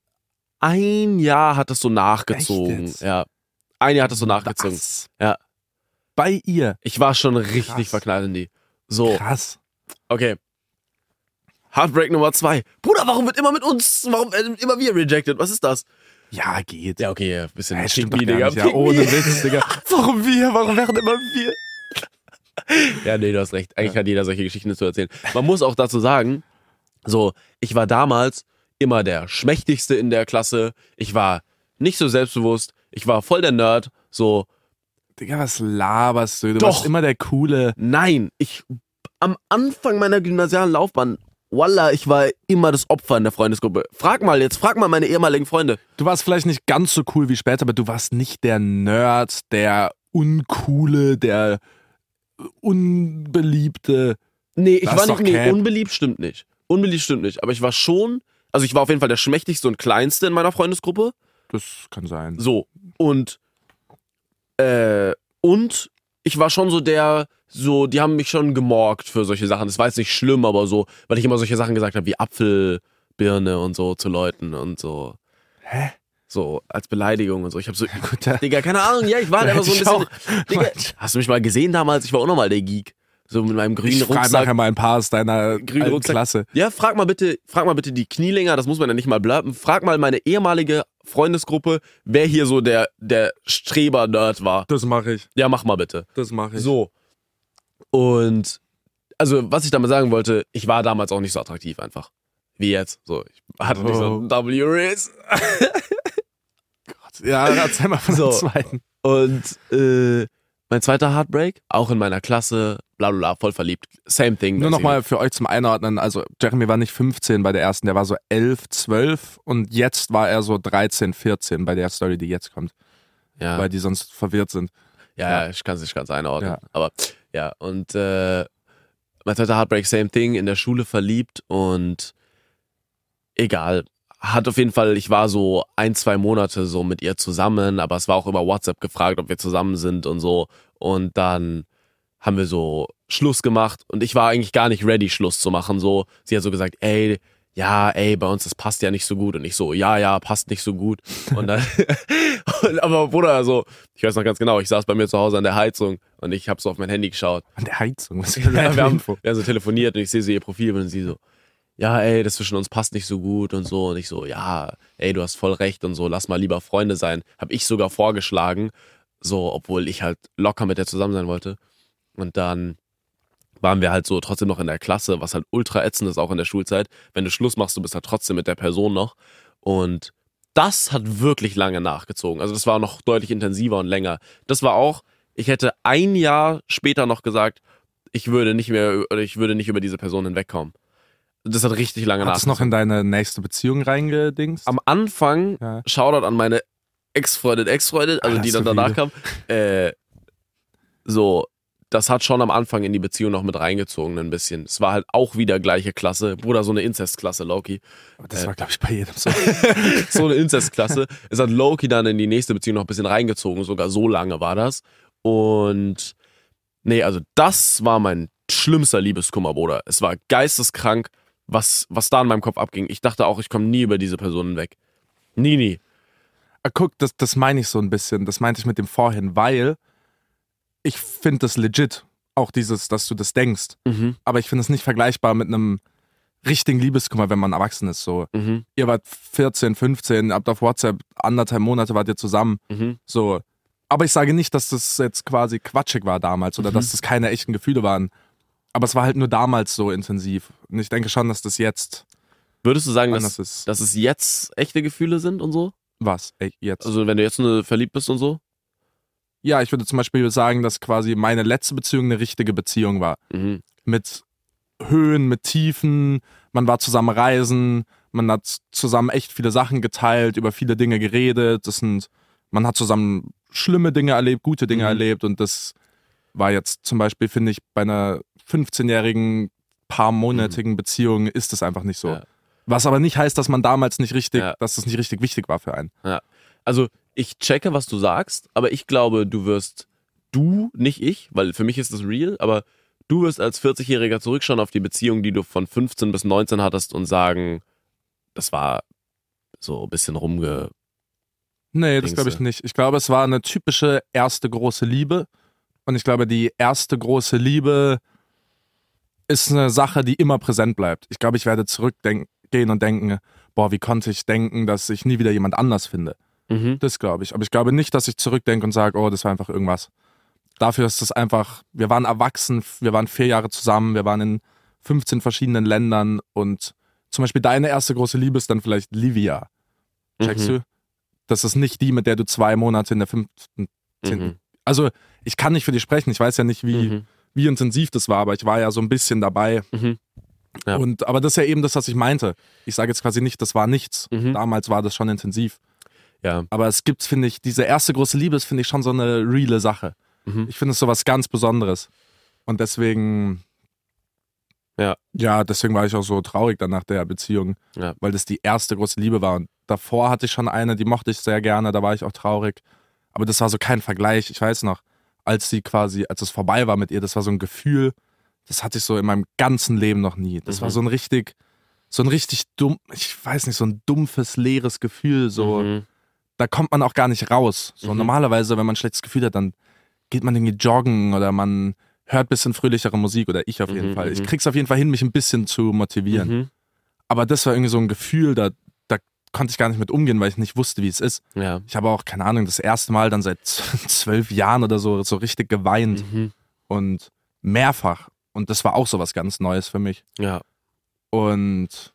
ein Jahr hat es so nachgezogen. Echt jetzt? Ja. Ein Jahr hat es so nachgezogen. Das? Ja. Bei ihr? Ich war schon richtig Krass. verknallt in die. So, Krass. okay. Heartbreak Nummer zwei. Bruder, warum wird immer mit uns, warum werden immer wir rejected? Was ist das? Ja, geht. Ja, okay, ein bisschen Hey, pick stimmt me, doch gar Digga. nicht. Ja, Pick me. ohne Witz, Digga. Warum wir? Warum werden immer wir? Ja, nee, du hast recht. Eigentlich hat jeder solche Geschichten zu erzählen. Man muss auch dazu sagen, so, ich war damals immer der Schmächtigste in der Klasse. Ich war nicht so selbstbewusst. Ich war voll der Nerd. So, Digga, was laberst du? Du Doch. warst immer der Coole. nein, ich, am Anfang meiner gymnasialen Laufbahn, Wallah, ich war immer das Opfer in der Freundesgruppe. Frag mal jetzt, frag mal meine ehemaligen Freunde. Du warst vielleicht nicht ganz so cool wie später, aber du warst nicht der Nerd, der Uncoole, der Unbeliebte. Nee, ich Das war ist nicht, doch nee, Cap. unbeliebt stimmt nicht. Unbeliebt stimmt nicht. Aber ich war schon, also ich war auf jeden Fall der Schmächtigste und Kleinste in meiner Freundesgruppe. Das kann sein. So. Und, äh, und ich war schon so der, so, die haben mich schon gemorgt für solche Sachen. Das war jetzt nicht schlimm, aber so, weil ich immer solche Sachen gesagt habe wie Apfel, Birne und so zu Leuten und so. Hä? So, als Beleidigung und so. Ich hab so, Gut, da, Digga, keine Ahnung, ja, ich war da einfach so ein hätte ich bisschen. auch- Digga, hast du mich mal gesehen damals? Ich war auch nochmal der Geek. So mit meinem grünen ich frage Rucksack. nachher mal ein paar aus deiner Grünen alten Rucksack. Klasse. Ja, frag mal bitte, frag mal bitte die Knielänger, das muss man ja nicht mal blurpen. Frag mal meine ehemalige Freundesgruppe, wer hier so der, der Streber-Nerd war. Das mache ich. Ja, mach mal bitte. Das mache ich. So. Und, also, was ich damit sagen wollte, ich war damals auch nicht so attraktiv einfach. Wie jetzt. So, ich hatte nicht so Oh. einen W-Race. Ja, erzähl mal von So. dem zweiten. Und, äh, mein zweiter Heartbreak, auch in meiner Klasse, bla bla bla, voll verliebt. Same thing. Nur nochmal für euch zum Einordnen. Also Jeremy war nicht fünfzehn bei der ersten, der war so elf, zwölf und jetzt war er so dreizehn, vierzehn bei der Story, die jetzt kommt. Ja. Weil die sonst verwirrt sind. Ja, ja, ich kann es nicht ganz einordnen. Ja. Aber ja, und äh, mein zweiter Heartbreak, same thing, in der Schule verliebt und egal. Hat auf jeden Fall, ich war so ein, zwei Monate so mit ihr zusammen, aber es war auch über WhatsApp gefragt, ob wir zusammen sind und so. Und dann haben wir so Schluss gemacht und ich war eigentlich gar nicht ready, Schluss zu machen. So, sie hat so gesagt, ey, ja, ey, bei uns, das passt ja nicht so gut. Und ich so, ja, ja, passt nicht so gut. Und dann, und, aber Bruder, so, ich weiß noch ganz genau, ich saß bei mir zu Hause an der Heizung und ich habe so auf mein Handy geschaut. An der Heizung. Was ist Ja, wir, haben, Info? wir haben so telefoniert und ich sehe so ihr Profil und sie so, ja, ey, das zwischen uns passt nicht so gut und so. Und ich so, ja, ey, du hast voll recht und so, lass mal lieber Freunde sein. Hab ich sogar vorgeschlagen, so, obwohl ich halt locker mit der zusammen sein wollte. Und dann waren wir halt so trotzdem noch in der Klasse, was halt ultra ätzend ist, auch in der Schulzeit. Wenn du Schluss machst, du bist halt trotzdem mit der Person noch. Und das hat wirklich lange nachgezogen. Also das war noch deutlich intensiver und länger. Das war auch, ich hätte ein Jahr später noch gesagt, ich würde nicht mehr, oder ich würde nicht über diese Person hinwegkommen. Das hat richtig lange Hat es noch nachgezogen. in deine nächste Beziehung reingedingst? Am Anfang, Ja. Shoutout an meine Ex-Freundin, Ex-Freundin, also Ah, die hast dann du danach kam, äh, so, das hat schon am Anfang in die Beziehung noch mit reingezogen ein bisschen. Es war halt auch wieder gleiche Klasse. Bruder, so eine Inzestklasse, Loki. Aber das war, glaube ich, bei jedem so. So eine Inzestklasse. Es hat Loki dann in die nächste Beziehung noch ein bisschen reingezogen. Sogar so lange war das. Und nee, also das war mein schlimmster Liebeskummer, Bruder. Es war geisteskrank, was, was da in meinem Kopf abging. Ich dachte auch, ich komme nie über diese Personen weg. Nie, nie. Ah, guck, das, das meine ich so ein bisschen. Das meinte ich mit dem vorhin, weil ich finde das legit. Auch dieses, dass du das denkst. Mhm. Aber ich finde es nicht vergleichbar mit einem richtigen Liebeskummer, wenn man erwachsen ist. So, Mhm. ihr wart vierzehn, fünfzehn, habt auf WhatsApp anderthalb Monate wart ihr zusammen. Mhm. So. Aber ich sage nicht, dass das jetzt quasi quatschig war damals oder Mhm. dass das keine echten Gefühle waren. Aber es war halt nur damals so intensiv. Und ich denke schon, dass das jetzt Würdest du sagen, anders dass, ist. dass es jetzt echte Gefühle sind und so? Was? Ey, jetzt? Also wenn du jetzt nur verliebt bist und so? ja, ich würde zum Beispiel sagen, dass quasi meine letzte Beziehung eine richtige Beziehung war. Mhm. Mit Höhen, mit Tiefen, man war zusammen reisen, man hat zusammen echt viele Sachen geteilt, über viele Dinge geredet, das sind, man hat zusammen schlimme Dinge erlebt, gute Dinge Mhm. erlebt und das war jetzt zum Beispiel, finde ich, bei einer fünfzehnjährigen, paarmonatigen Mhm. Beziehung ist es einfach nicht so. Ja. Was aber nicht heißt, dass man damals nicht richtig, Ja. dass es nicht richtig wichtig war für einen. Ja. Also ich checke, was du sagst, aber ich glaube, du wirst, du, nicht ich, weil für mich ist das real, aber du wirst als vierzigjähriger zurückschauen auf die Beziehung, die du von fünfzehn bis neunzehn hattest und sagen, das war so ein bisschen rumge... Nee, das Dingse. glaube ich nicht. Ich glaube, es war eine typische erste große Liebe. Und ich glaube, die erste große Liebe ist eine Sache, die immer präsent bleibt. Ich glaube, ich werde zurückgehen und denken, boah, wie konnte ich denken, dass ich nie wieder jemand anders finde. Mhm. Das glaube ich. Aber ich glaube nicht, dass ich zurückdenke und sage, oh, das war einfach irgendwas. Dafür ist es einfach, wir waren erwachsen, wir waren vier Jahre zusammen, wir waren in fünfzehn verschiedenen Ländern und zum Beispiel deine erste große Liebe ist dann vielleicht Livia. Checkst Mhm. du? Das ist nicht die, mit der du zwei Monate in der fünften, zehnten. Mhm. Also, ich kann nicht für dich sprechen. Ich weiß ja nicht, wie, Mhm. wie intensiv das war, aber ich war ja so ein bisschen dabei. Mhm. Ja. Und, aber das ist ja eben das, was ich meinte. Ich sage jetzt quasi nicht, das war nichts. Mhm. Damals war das schon intensiv. Ja. Aber es gibt, finde ich, diese erste große Liebe ist, finde ich, schon so eine reale Sache. Mhm. Ich finde es so was ganz Besonderes. Und deswegen, Ja. ja, deswegen war ich auch so traurig dann nach der Beziehung, Ja. weil das die erste große Liebe war. Und davor hatte ich schon eine, die mochte ich sehr gerne, da war ich auch traurig. Aber das war so kein Vergleich. Ich weiß noch, als sie quasi, als es vorbei war mit ihr, das war so ein Gefühl, das hatte ich so in meinem ganzen Leben noch nie. Das Mhm. war so ein richtig, so ein richtig dumm, ich weiß nicht, so ein dumpfes, leeres Gefühl, so, Mhm. da kommt man auch gar nicht raus. So Mhm. normalerweise, wenn man ein schlechtes Gefühl hat, dann geht man irgendwie joggen oder man hört ein bisschen fröhlichere Musik oder ich auf jeden Mhm, Fall. Ich mhm. krieg's auf jeden Fall hin, mich ein bisschen zu motivieren. Mhm. Aber das war irgendwie so ein Gefühl, da, da konnte ich gar nicht mit umgehen, weil ich nicht wusste, wie es ist. Ja. Ich habe auch, keine Ahnung, das erste Mal dann seit zwölf Jahren oder so, so richtig geweint Mhm. und mehrfach. Und das war auch so was ganz Neues für mich. Ja. Und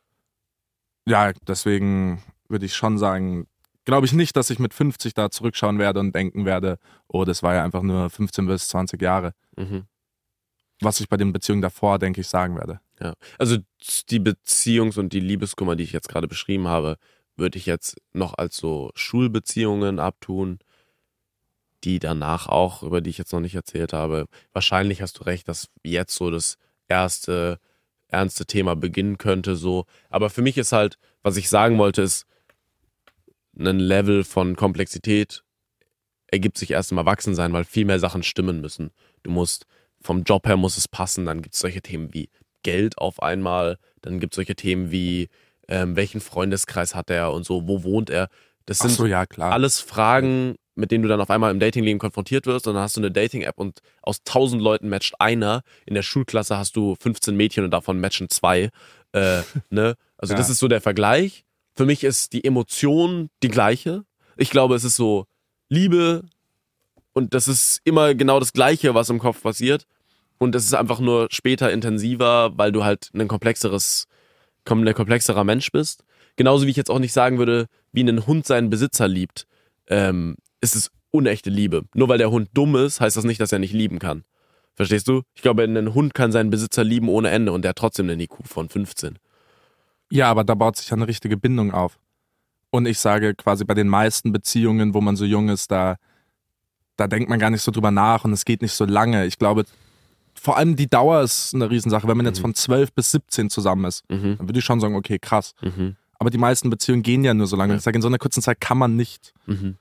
ja, deswegen würde ich schon sagen, glaube ich nicht, dass ich mit fünfzig da zurückschauen werde und denken werde, oh, das war ja einfach nur fünfzehn bis zwanzig Jahre. Mhm. Was ich bei den Beziehungen davor, denke ich, sagen werde. Ja. Also die Beziehungs- und die Liebeskummer, die ich jetzt gerade beschrieben habe, würde ich jetzt noch als so Schulbeziehungen abtun, die danach auch, über die ich jetzt noch nicht erzählt habe. Wahrscheinlich hast du recht, dass jetzt so das erste ernste Thema beginnen könnte, so. Aber für mich ist halt, was ich sagen wollte, ist, ein Level von Komplexität ergibt sich erst im Erwachsensein, weil viel mehr Sachen stimmen müssen. Du musst, vom Job her muss es passen, dann gibt es solche Themen wie Geld auf einmal, dann gibt es solche Themen wie, ähm, welchen Freundeskreis hat er und so, wo wohnt er. Das Ach sind so, ja, klar. alles Fragen, mit denen du dann auf einmal im Datingleben konfrontiert wirst und dann hast du eine Dating-App und aus tausend Leuten matcht einer. In der Schulklasse hast du fünfzehn Mädchen und davon matchen zwei. Äh, ne? Also Ja. das ist so der Vergleich. Für mich ist die Emotion die gleiche. Ich glaube, es ist so Liebe und das ist immer genau das Gleiche, was im Kopf passiert. Und es ist einfach nur später intensiver, weil du halt ein komplexeres, ein komplexerer Mensch bist. Genauso wie ich jetzt auch nicht sagen würde, wie ein Hund seinen Besitzer liebt, ähm, ist es unechte Liebe. Nur weil der Hund dumm ist, heißt das nicht, dass er nicht lieben kann. Verstehst du? Ich glaube, ein Hund kann seinen Besitzer lieben ohne Ende und der hat trotzdem einen I Q von fünfzehn. Ja, aber da baut sich ja eine richtige Bindung auf. Und ich sage quasi bei den meisten Beziehungen, wo man so jung ist, da, da denkt man gar nicht so drüber nach und es geht nicht so lange. Ich glaube, vor allem die Dauer ist eine Riesensache. Wenn man jetzt Mhm. von zwölf bis siebzehn zusammen ist, Mhm. dann würde ich schon sagen, okay, krass. Mhm. Aber die meisten Beziehungen gehen ja nur so lange. Ja. Ich sage, in so einer kurzen Zeit kann man nicht, Mhm.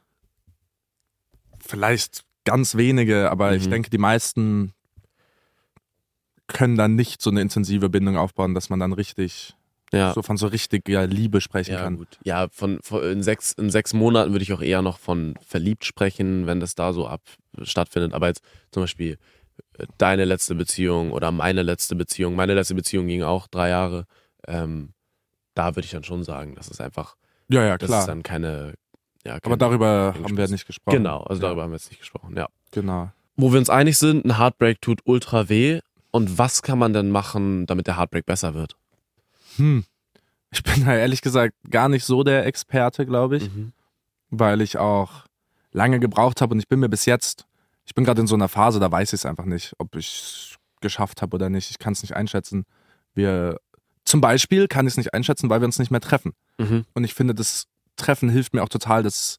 vielleicht ganz wenige, aber Mhm. ich denke, die meisten können dann nicht so eine intensive Bindung aufbauen, dass man dann richtig, Ja. so von so richtiger Liebe sprechen Ja, kann. gut. Ja, von, von in, sechs, in sechs Monaten würde ich auch eher noch von verliebt sprechen, wenn das da so ab stattfindet. Aber jetzt zum Beispiel äh, deine letzte Beziehung oder meine letzte Beziehung. Meine letzte Beziehung ging auch drei Jahre. Ähm, da würde ich dann schon sagen, das ist einfach, Ja, ja, das klar. ist dann keine. Ja, Aber kein- darüber kein haben wir Spaß. nicht gesprochen. Genau, also Ja. darüber haben wir jetzt nicht gesprochen, ja. Genau. Wo wir uns einig sind, ein Heartbreak tut ultra weh. Und was kann man denn machen, damit der Heartbreak besser wird? Hm. Ich bin da ehrlich gesagt gar nicht so der Experte, glaube ich, Mhm. weil ich auch lange gebraucht habe und ich bin mir bis jetzt, ich bin gerade in so einer Phase, da weiß ich es einfach nicht, ob ich es geschafft habe oder nicht. Ich kann es nicht einschätzen. Wir, zum Beispiel kann ich es nicht einschätzen, weil wir uns nicht mehr treffen. Mhm. Und ich finde, das Treffen hilft mir auch total, das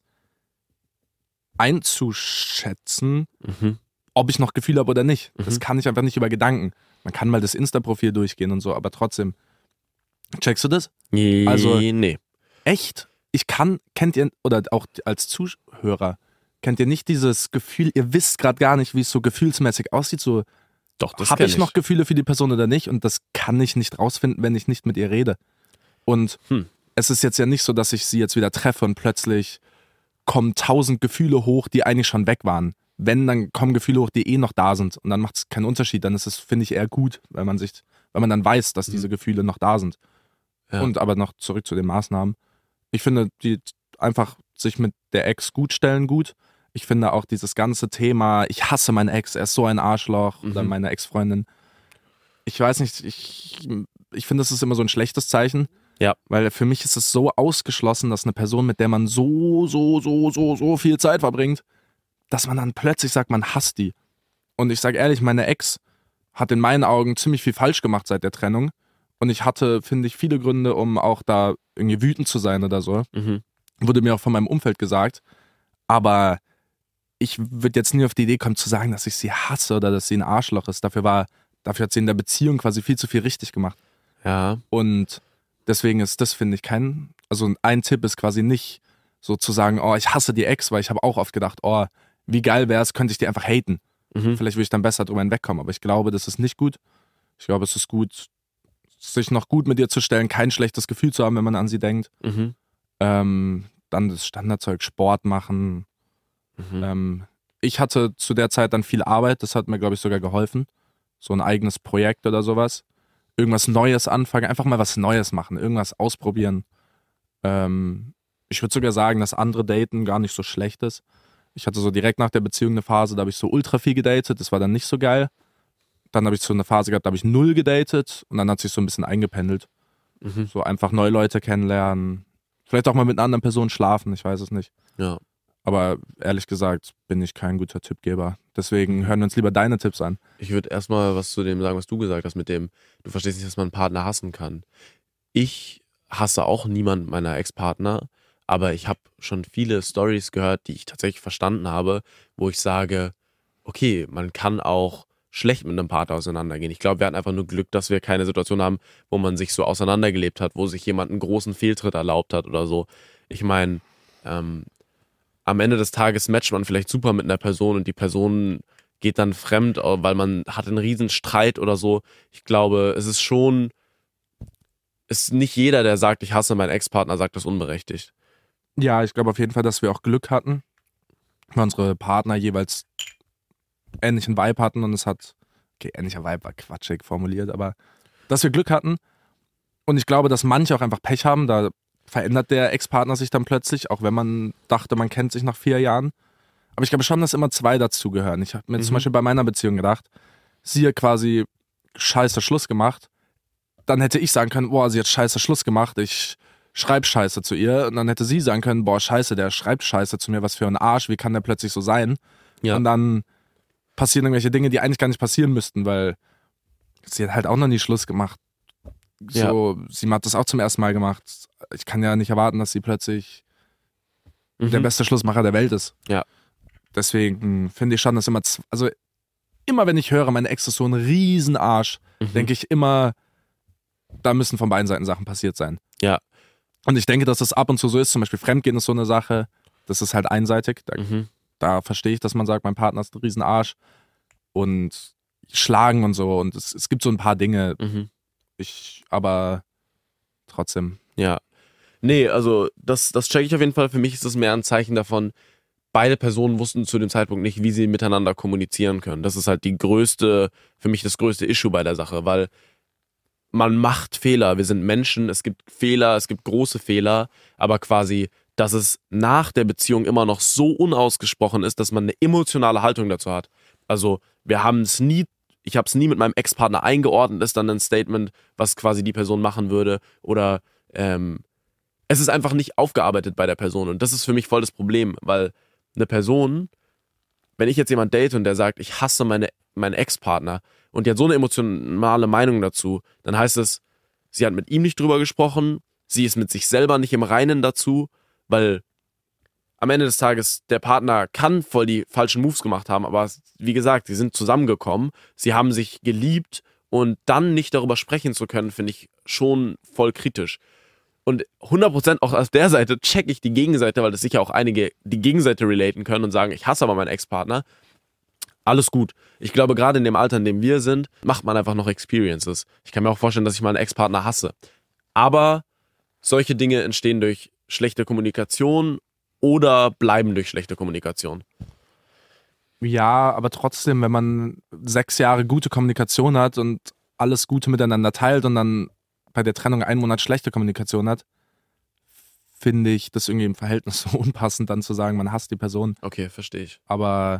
einzuschätzen, Mhm. ob ich noch Gefühle habe oder nicht. Mhm. Das kann ich einfach nicht über Gedanken. Man kann mal das Insta-Profil durchgehen und so, aber trotzdem. Checkst du das? Also- nee. Echt? Ich kann, kennt ihr, oder auch als Zuhörer, kennt ihr nicht dieses Gefühl, ihr wisst gerade gar nicht, wie es so gefühlsmäßig aussieht, so Doch, das habe kenn ich noch Gefühle für die Person oder nicht, und das kann ich nicht rausfinden, wenn ich nicht mit ihr rede. Und Hm. es ist jetzt ja nicht so, dass ich sie jetzt wieder treffe und plötzlich kommen tausend Gefühle hoch, die eigentlich schon weg waren. Wenn, dann kommen Gefühle hoch, die eh noch da sind, und dann macht es keinen Unterschied, dann ist es, finde ich, eher gut, weil man sich, weil man dann weiß, dass diese Gefühle noch da sind. Ja. Und aber noch zurück zu den Maßnahmen. Ich finde, die einfach sich mit der Ex gut stellen gut. Ich finde auch dieses ganze Thema, ich hasse meinen Ex, er ist so ein Arschloch, oder Mhm. meine Ex-Freundin. Ich weiß nicht, ich, ich finde, das ist immer so ein schlechtes Zeichen. Ja. Weil für mich ist es so ausgeschlossen, dass eine Person, mit der man so, so, so, so, so viel Zeit verbringt, dass man dann plötzlich sagt, man hasst die. Und ich sage ehrlich, meine Ex hat in meinen Augen ziemlich viel falsch gemacht seit der Trennung. Und ich hatte, finde ich, viele Gründe, um auch da irgendwie wütend zu sein oder so. Mhm. Wurde mir auch von meinem Umfeld gesagt. Aber ich würde jetzt nie auf die Idee kommen zu sagen, dass ich sie hasse oder dass sie ein Arschloch ist. Dafür war, dafür hat sie in der Beziehung quasi viel zu viel richtig gemacht. Ja. Und deswegen ist das, finde ich, kein, also ein Tipp ist quasi nicht so zu sagen, oh, ich hasse die Ex, weil ich habe auch oft gedacht, oh, wie geil wäre es, könnte ich die einfach haten. Mhm. Vielleicht würde ich dann besser drüber hinwegkommen, aber ich glaube, das ist nicht gut. Ich glaube, es ist gut, sich noch gut mit ihr zu stellen, kein schlechtes Gefühl zu haben, wenn man an sie denkt. Mhm. Ähm, dann das Standardzeug, Sport machen. Mhm. Ähm, ich hatte zu der Zeit dann viel Arbeit, das hat mir, glaube ich, sogar geholfen. So ein eigenes Projekt oder sowas. Irgendwas Neues anfangen, einfach mal was Neues machen, irgendwas ausprobieren. Ähm, ich würde sogar sagen, dass andere Daten gar nicht so schlecht ist. Ich hatte so direkt nach der Beziehung eine Phase, da habe ich so ultra viel gedatet, das war dann nicht so geil. Dann habe ich so eine Phase gehabt, da habe ich null gedatet, und dann hat sich so ein bisschen eingependelt. Mhm. So einfach neue Leute kennenlernen. Vielleicht auch mal mit einer anderen Person schlafen, ich weiß es nicht. Ja. Aber ehrlich gesagt bin ich kein guter Tippgeber. Deswegen hören wir uns lieber deine Tipps an. Ich würde erstmal was zu dem sagen, was du gesagt hast, mit dem, du verstehst nicht, dass man einen Partner hassen kann. Ich hasse auch niemand meiner Ex-Partner, aber ich habe schon viele Stories gehört, die ich tatsächlich verstanden habe, wo ich sage, okay, man kann auch schlecht mit einem Partner auseinandergehen. Ich glaube, wir hatten einfach nur Glück, dass wir keine Situation haben, wo man sich so auseinandergelebt hat, wo sich jemand einen großen Fehltritt erlaubt hat oder so. Ich meine, ähm, am Ende des Tages matcht man vielleicht super mit einer Person und die Person geht dann fremd, weil man hat einen riesen Streit oder so. Ich glaube, es ist schon, es ist nicht jeder, der sagt, ich hasse meinen Ex-Partner, sagt das unberechtigt. Ja, ich glaube auf jeden Fall, dass wir auch Glück hatten, weil unsere Partner jeweils ähnlichen Vibe hatten, und es hat, okay, ähnlicher Vibe war quatschig formuliert, aber dass wir Glück hatten. Und ich glaube, dass manche auch einfach Pech haben, da verändert der Ex-Partner sich dann plötzlich, auch wenn man dachte, man kennt sich nach vier Jahren. Aber ich glaube schon, dass immer zwei dazugehören. Ich habe mir Mhm. zum Beispiel bei meiner Beziehung gedacht, sie hat quasi scheiße Schluss gemacht. Dann hätte ich sagen können, boah, sie hat scheiße Schluss gemacht, ich schreib scheiße zu ihr. Und dann hätte sie sagen können, boah, scheiße, der schreibt scheiße zu mir, was für ein Arsch, wie kann der plötzlich so sein? Ja. Und dann passieren irgendwelche Dinge, die eigentlich gar nicht passieren müssten, weil sie hat halt auch noch nie Schluss gemacht. So, sie hat das auch zum ersten Mal gemacht. Ich kann ja nicht erwarten, dass sie plötzlich Mhm. der beste Schlussmacher der Welt ist. Ja. Deswegen finde ich schon, dass immer, z- also immer wenn ich höre, meine Ex ist so ein Riesenarsch, Mhm. denke ich immer, da müssen von beiden Seiten Sachen passiert sein. Ja. Und ich denke, dass das ab und zu so ist. Zum Beispiel Fremdgehen ist so eine Sache, das ist halt einseitig. Da, Mhm. da verstehe ich, dass man sagt, mein Partner ist ein Riesenarsch. Und Schlagen und so. Und es, es gibt so ein paar Dinge, Mhm. ich, aber trotzdem. Ja. Nee, also das, das checke ich auf jeden Fall. Für mich ist das mehr ein Zeichen davon, beide Personen wussten zu dem Zeitpunkt nicht, wie sie miteinander kommunizieren können. Das ist halt die größte, für mich das größte Issue bei der Sache, weil man macht Fehler. Wir sind Menschen, es gibt Fehler, es gibt große Fehler, aber quasi, dass es nach der Beziehung immer noch so unausgesprochen ist, dass man eine emotionale Haltung dazu hat. Also wir haben es nie, ich habe es nie mit meinem Ex-Partner eingeordnet, ist dann ein Statement, was quasi die Person machen würde, oder ähm, es ist einfach nicht aufgearbeitet bei der Person, und das ist für mich voll das Problem, weil eine Person, wenn ich jetzt jemand date und der sagt, ich hasse meine, meinen Ex-Partner und die hat so eine emotionale Meinung dazu, dann heißt es, sie hat mit ihm nicht drüber gesprochen, sie ist mit sich selber nicht im Reinen dazu, weil am Ende des Tages der Partner kann voll die falschen Moves gemacht haben, aber wie gesagt, sie sind zusammengekommen, sie haben sich geliebt und dann nicht darüber sprechen zu können, finde ich schon voll kritisch. Und hundert Prozent auch auf der Seite check ich die Gegenseite, weil das sicher auch einige die Gegenseite relaten können und sagen, ich hasse aber meinen Ex-Partner. Alles gut. Ich glaube, gerade in dem Alter, in dem wir sind, macht man einfach noch Experiences. Ich kann mir auch vorstellen, dass ich meinen Ex-Partner hasse. Aber solche Dinge entstehen durch schlechte Kommunikation oder bleiben durch schlechte Kommunikation. Ja, aber trotzdem, wenn man sechs Jahre gute Kommunikation hat und alles Gute miteinander teilt und dann bei der Trennung einen Monat schlechte Kommunikation hat, finde ich das irgendwie im Verhältnis so unpassend, dann zu sagen, man hasst die Person. Okay, verstehe ich. Aber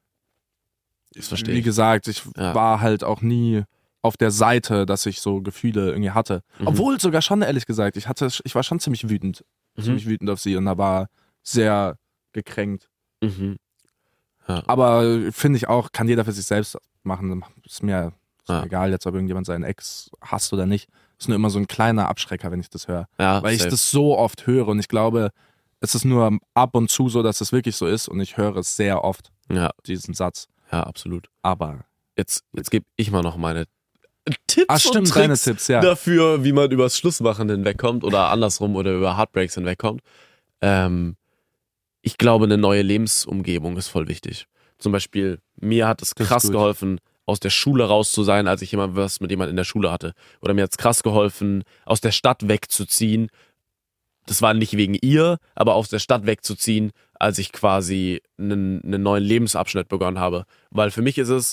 Das verstehe wie ich. gesagt, ich Ja. war halt auch nie auf der Seite, dass ich so Gefühle irgendwie hatte. Mhm. Obwohl sogar schon, ehrlich gesagt, ich hatte, ich war schon ziemlich wütend. Mhm. Ziemlich wütend auf sie und da war sehr gekränkt. Mhm. Ja. Aber finde ich auch, kann jeder für sich selbst machen. Ist mir, ist mir Ja. egal jetzt, ob irgendjemand seinen Ex hasst oder nicht. Ist nur immer so ein kleiner Abschrecker, wenn ich das höre. Ja, Weil ich safe. das so oft höre und ich glaube, es ist nur ab und zu so, dass es wirklich so ist und ich höre es sehr oft, Ja, diesen Satz. ja, absolut. Aber Jetzt, jetzt gebe ich mal noch meine Tipps Ach stimmt, und deine Tricks Tipps, ja. dafür, wie man übers Schlussmachen hinwegkommt oder andersrum oder über Heartbreaks hinwegkommt. Ähm, ich glaube, eine neue Lebensumgebung ist voll wichtig. Zum Beispiel, mir hat es Das ist krass gut. geholfen, aus der Schule raus zu sein, als ich jemand was mit jemand in der Schule hatte. Oder mir hat es krass geholfen, aus der Stadt wegzuziehen. Das war nicht wegen ihr, aber aus der Stadt wegzuziehen, als ich quasi einen, einen neuen Lebensabschnitt begonnen habe. Weil für mich ist es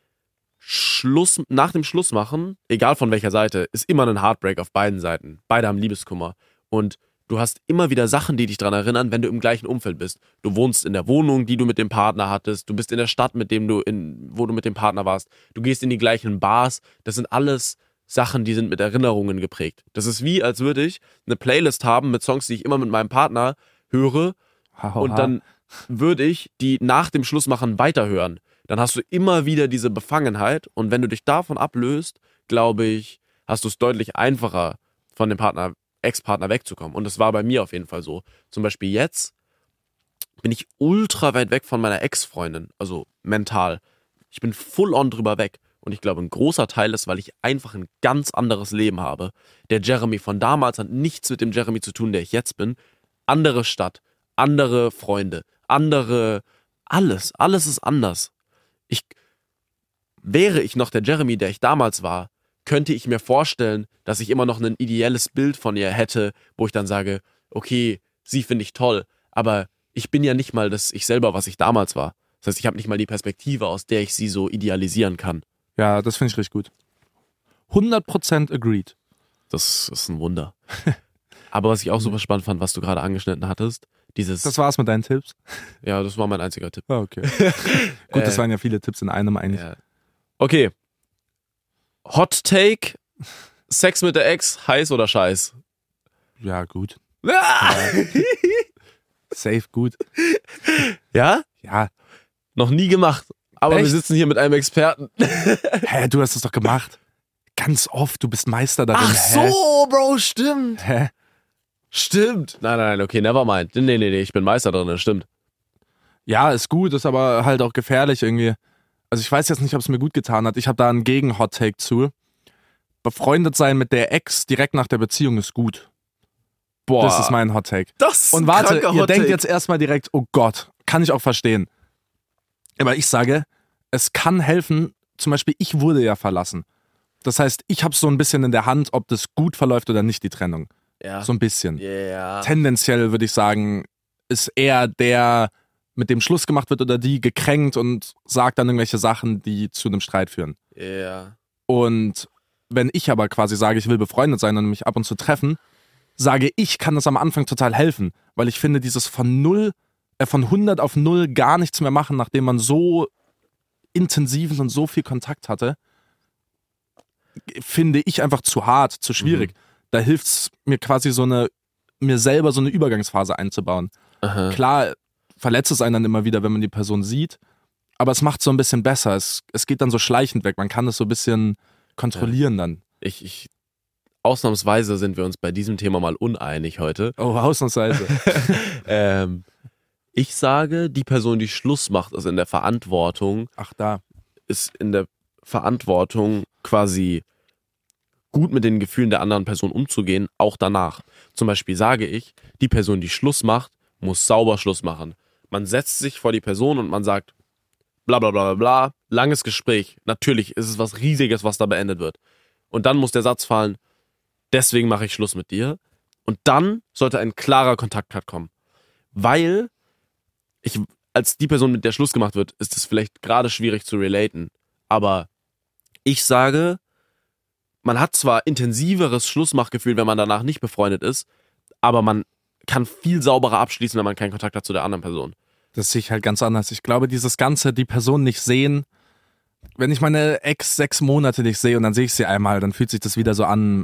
Schluss, nach dem Schlussmachen, egal von welcher Seite, ist immer ein Heartbreak auf beiden Seiten. Beide haben Liebeskummer. Und du hast immer wieder Sachen, die dich daran erinnern, wenn du im gleichen Umfeld bist. Du wohnst in der Wohnung, die du mit dem Partner hattest. Du bist in der Stadt, mit dem du in, wo du mit dem Partner warst. Du gehst in die gleichen Bars. Das sind alles Sachen, die sind mit Erinnerungen geprägt. Das ist wie, als würde ich eine Playlist haben mit Songs, die ich immer mit meinem Partner höre. Haha. Und dann würde ich die nach dem Schlussmachen weiterhören. Dann hast du immer wieder diese Befangenheit und wenn du dich davon ablöst, glaube ich, hast du es deutlich einfacher, von dem Partner, Ex-Partner wegzukommen. Und das war bei mir auf jeden Fall so. Zum Beispiel jetzt bin ich ultra weit weg von meiner Ex-Freundin, also mental. Ich bin full on drüber weg. Und ich glaube, ein großer Teil ist, weil ich einfach ein ganz anderes Leben habe. Der Jeremy von damals hat nichts mit dem Jeremy zu tun, der ich jetzt bin. Andere Stadt, andere Freunde, andere, alles, alles ist anders. Ich, wäre ich noch der Jeremy, der ich damals war, könnte ich mir vorstellen, dass ich immer noch ein ideelles Bild von ihr hätte, wo ich dann sage, okay, sie finde ich toll, aber ich bin ja nicht mal das ich selber, was ich damals war. Das heißt, ich habe nicht mal die Perspektive, aus der ich sie so idealisieren kann. Ja, das finde ich richtig gut. hundert Prozent agreed. Das ist ein Wunder. Aber was ich auch super spannend fand, was du gerade angeschnitten hattest, dieses, Das war's mit deinen Tipps? ja, das war mein einziger Tipp. Ah, okay. Gut, das Äh, waren ja viele Tipps in einem eigentlich. Ja. Okay. Hot Take, Sex mit der Ex, heiß oder scheiß? Ja, gut. Ah! Safe, gut. Ja? Ja. Noch nie gemacht. Aber wir Echt? sitzen hier mit einem Experten. Hä, du hast es doch gemacht. Ganz oft, du bist Meister darin. Ach Hä? so, Bro, stimmt. Hä? Stimmt. Nein, nein, nein, okay, never mind. Nee, nee, nee, ich bin Meister drin, das stimmt. Ja, ist gut, ist aber halt auch gefährlich irgendwie. Also ich weiß jetzt nicht, ob es mir gut getan hat. Ich habe da einen Gegen-Hot-Take zu. Befreundet sein mit der Ex direkt nach der Beziehung ist gut. Boah. Das ist mein Hot-Take. Das ist Und ein warte, kranker ihr Hot denkt Take. jetzt erstmal direkt, oh Gott, kann ich auch verstehen. Aber ich sage, es kann helfen, zum Beispiel ich wurde ja verlassen. Das heißt, ich habe so ein bisschen in der Hand, ob das gut verläuft oder nicht, die Trennung. Ja. So ein bisschen. Ja. Tendenziell würde ich sagen, ist eher der, mit dem Schluss gemacht wird oder die gekränkt und sagt dann irgendwelche Sachen, die zu einem Streit führen. Ja. Und wenn ich aber quasi sage, ich will befreundet sein und mich ab und zu treffen, sage ich, kann das am Anfang total helfen, weil ich finde, dieses von null, äh, von hundert auf null gar nichts mehr machen, nachdem man so intensiven und so viel Kontakt hatte, finde ich einfach zu hart, zu schwierig. Mhm. Da hilft es mir quasi so eine, mir selber so eine Übergangsphase einzubauen. Aha. Klar, verletzt es einen dann immer wieder, wenn man die Person sieht. Aber es macht so ein bisschen besser. Es, es geht dann so schleichend weg. Man kann es so ein bisschen kontrollieren ja. dann. Ich, ich, ausnahmsweise sind wir uns bei diesem Thema mal uneinig heute. Oh, ausnahmsweise. ähm, ich sage, die Person, die Schluss macht, ist in der Verantwortung. Ach, da. Ist in der Verantwortung quasi gut mit den Gefühlen der anderen Person umzugehen, auch danach. Zum Beispiel sage ich, die Person, die Schluss macht, muss sauber Schluss machen. Man setzt sich vor die Person und man sagt, bla bla bla bla bla, langes Gespräch. Natürlich ist es was Riesiges, was da beendet wird. Und dann muss der Satz fallen, deswegen mache ich Schluss mit dir. Und dann sollte ein klarer Kontaktcut kommen. Weil, ich, als die Person, mit der Schluss gemacht wird, ist es vielleicht gerade schwierig zu relaten. Aber ich sage, man hat zwar intensiveres Schlussmachgefühl, wenn man danach nicht befreundet ist, aber man kann viel sauberer abschließen, wenn man keinen Kontakt hat zu der anderen Person. Das sehe ich halt ganz anders. Ich glaube, dieses Ganze, die Person nicht sehen, wenn ich meine Ex sechs Monate nicht sehe und dann sehe ich sie einmal, dann fühlt sich das wieder so an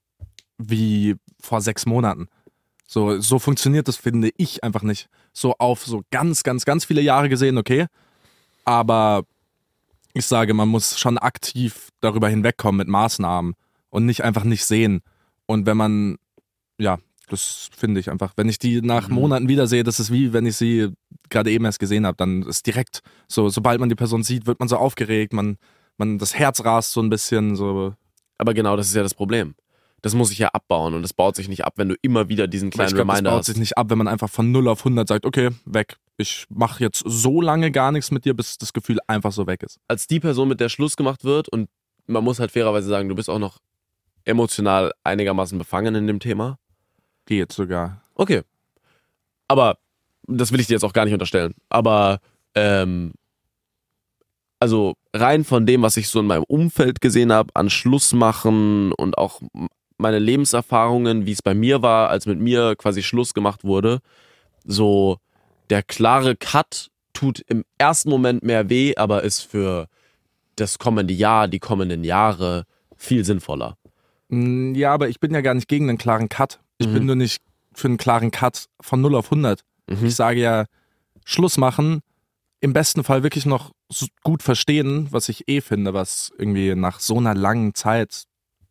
wie vor sechs Monaten. So, so funktioniert das, finde ich, einfach nicht. So auf so ganz, ganz, ganz viele Jahre gesehen, okay. Aber ich sage, man muss schon aktiv darüber hinwegkommen mit Maßnahmen und nicht einfach nicht sehen. Und wenn man, ja, das finde ich einfach, wenn ich die nach mhm. Monaten wiedersehe, das ist wie wenn ich sie gerade eben erst gesehen habe, dann ist direkt so, sobald man die Person sieht, wird man so aufgeregt, man, man das Herz rast so ein bisschen. So. Aber genau, das ist ja das Problem. Das muss sich ja abbauen und das baut sich nicht ab, wenn du immer wieder diesen kleinen ich glaub, Reminder hast. Das baut sich nicht ab, wenn man einfach von null auf hundert sagt, okay, weg. Ich mache jetzt so lange gar nichts mit dir, bis das Gefühl einfach so weg ist. Als die Person, mit der Schluss gemacht wird, und man muss halt fairerweise sagen, du bist auch noch emotional einigermaßen befangen in dem Thema. Geht sogar. Okay. Aber das will ich dir jetzt auch gar nicht unterstellen. Aber ähm, also rein von dem, was ich so in meinem Umfeld gesehen habe, an Schlussmachen und auch meine Lebenserfahrungen, wie es bei mir war, als mit mir quasi Schluss gemacht wurde, so der klare Cut tut im ersten Moment mehr weh, aber ist für das kommende Jahr, die kommenden Jahre viel sinnvoller. Ja, aber ich bin ja gar nicht gegen einen klaren Cut. Ich mhm. bin nur nicht für einen klaren Cut von null auf hundert. Mhm. Ich sage ja, Schluss machen, im besten Fall wirklich noch gut verstehen, was ich eh finde, was irgendwie nach so einer langen Zeit,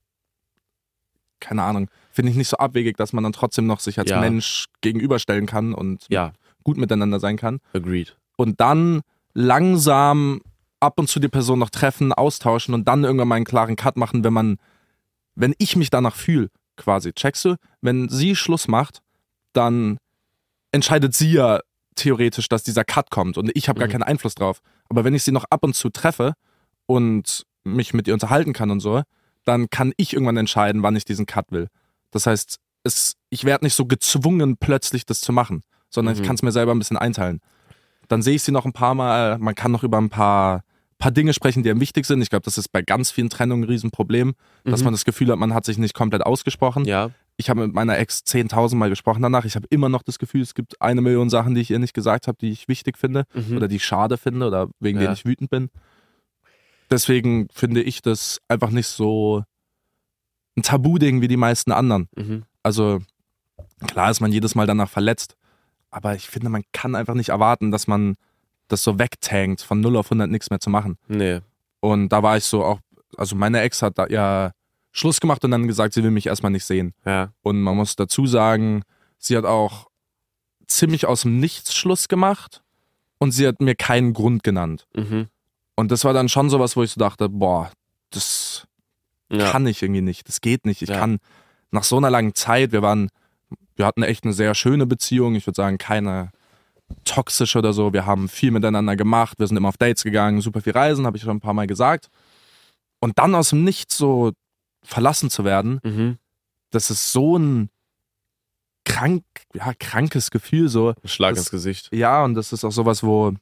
keine Ahnung, finde ich nicht so abwegig, dass man dann trotzdem noch sich als ja. Mensch gegenüberstellen kann und ja. gut miteinander sein kann. Agreed. Und dann langsam ab und zu die Person noch treffen, austauschen und dann irgendwann mal einen klaren Cut machen, wenn man, wenn ich mich danach fühle, quasi. Checkst du? Wenn sie Schluss macht, dann entscheidet sie ja theoretisch, dass dieser Cut kommt und ich habe gar mhm. keinen Einfluss drauf. Aber wenn ich sie noch ab und zu treffe und mich mit ihr unterhalten kann und so, dann kann ich irgendwann entscheiden, wann ich diesen Cut will. Das heißt, es, ich werde nicht so gezwungen, plötzlich das zu machen, sondern mhm. ich kann es mir selber ein bisschen einteilen. Dann sehe ich sie noch ein paar Mal, man kann noch über ein paar, paar Dinge sprechen, die einem wichtig sind. Ich glaube, das ist bei ganz vielen Trennungen ein Riesenproblem, mhm. dass man das Gefühl hat, man hat sich nicht komplett ausgesprochen. Ja. Ich habe mit meiner Ex zehntausend Mal gesprochen danach. Ich habe immer noch das Gefühl, es gibt eine Million Sachen, die ich ihr nicht gesagt habe, die ich wichtig finde mhm. oder die ich schade finde oder wegen ja. denen ich wütend bin. Deswegen finde ich das einfach nicht so ein Tabu-Ding wie die meisten anderen. Mhm. Also klar ist man jedes Mal danach verletzt, aber ich finde, man kann einfach nicht erwarten, dass man das so wegtankt, von null auf hundert nichts mehr zu machen. Nee. Und da war ich so auch, also meine Ex hat da ja Schluss gemacht und dann gesagt, sie will mich erstmal nicht sehen. Ja. Und man muss dazu sagen, sie hat auch ziemlich aus dem Nichts Schluss gemacht und sie hat mir keinen Grund genannt. Mhm. Und das war dann schon sowas, wo ich so dachte, boah, das ja. kann ich irgendwie nicht, das geht nicht. Ich ja. kann nach so einer langen Zeit, wir waren, wir hatten echt eine sehr schöne Beziehung, ich würde sagen, keine toxisch oder so, wir haben viel miteinander gemacht, wir sind immer auf Dates gegangen, super viel reisen, habe ich schon ein paar Mal gesagt. Und dann aus dem Nichts so verlassen zu werden, mhm. das ist so ein krank, ja, krankes Gefühl. So. Ein Schlag das, ins Gesicht. Ja, und das ist auch sowas, wo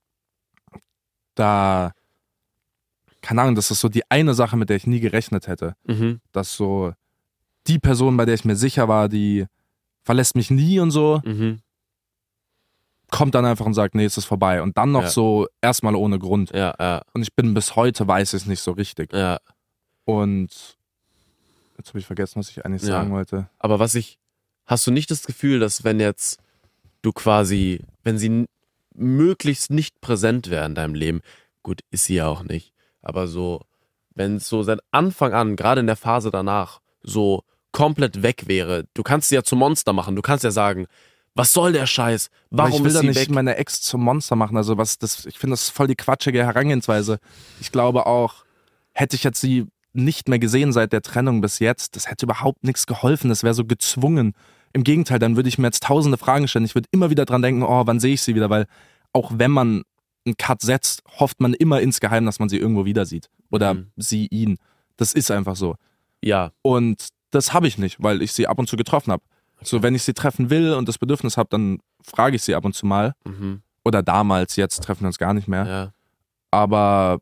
da, keine Ahnung, das ist so die eine Sache, mit der ich nie gerechnet hätte. Mhm. Dass so die Person, bei der ich mir sicher war, die verlässt mich nie und so, mhm. kommt dann einfach und sagt, nee, es ist vorbei. Und dann noch ja. so erstmal ohne Grund. Ja, ja. Und ich bin bis heute, weiß ich es nicht so richtig. Ja. Und jetzt habe ich vergessen, was ich eigentlich ja. sagen wollte. Aber was ich, hast du nicht das Gefühl, dass wenn jetzt du quasi, wenn sie möglichst nicht präsent wäre in deinem Leben. Gut, ist sie ja auch nicht. Aber so, wenn es so seit Anfang an, gerade in der Phase danach, so komplett weg wäre, du kannst sie ja zum Monster machen. Du kannst ja sagen, was soll der Scheiß? Warum Aber ich will ist da sie nicht weg? meine Ex zum Monster machen. Also was das, ich finde das voll die quatschige Herangehensweise. Ich glaube auch, hätte ich jetzt sie nicht mehr gesehen seit der Trennung bis jetzt, das hätte überhaupt nichts geholfen. Das wäre so gezwungen. Im Gegenteil, dann würde ich mir jetzt tausende Fragen stellen. Ich würde immer wieder dran denken, oh, wann sehe ich sie wieder? Weil auch wenn man einen Cut setzt, hofft man immer insgeheim, dass man sie irgendwo wieder sieht. Oder Mhm. sie ihn. Das ist einfach so. Ja, Und das habe ich nicht, weil ich sie ab und zu getroffen habe. So, wenn ich sie treffen will und das Bedürfnis habe, dann frage ich sie ab und zu mal. mhm. Oder damals, jetzt treffen wir uns gar nicht mehr. ja. Aber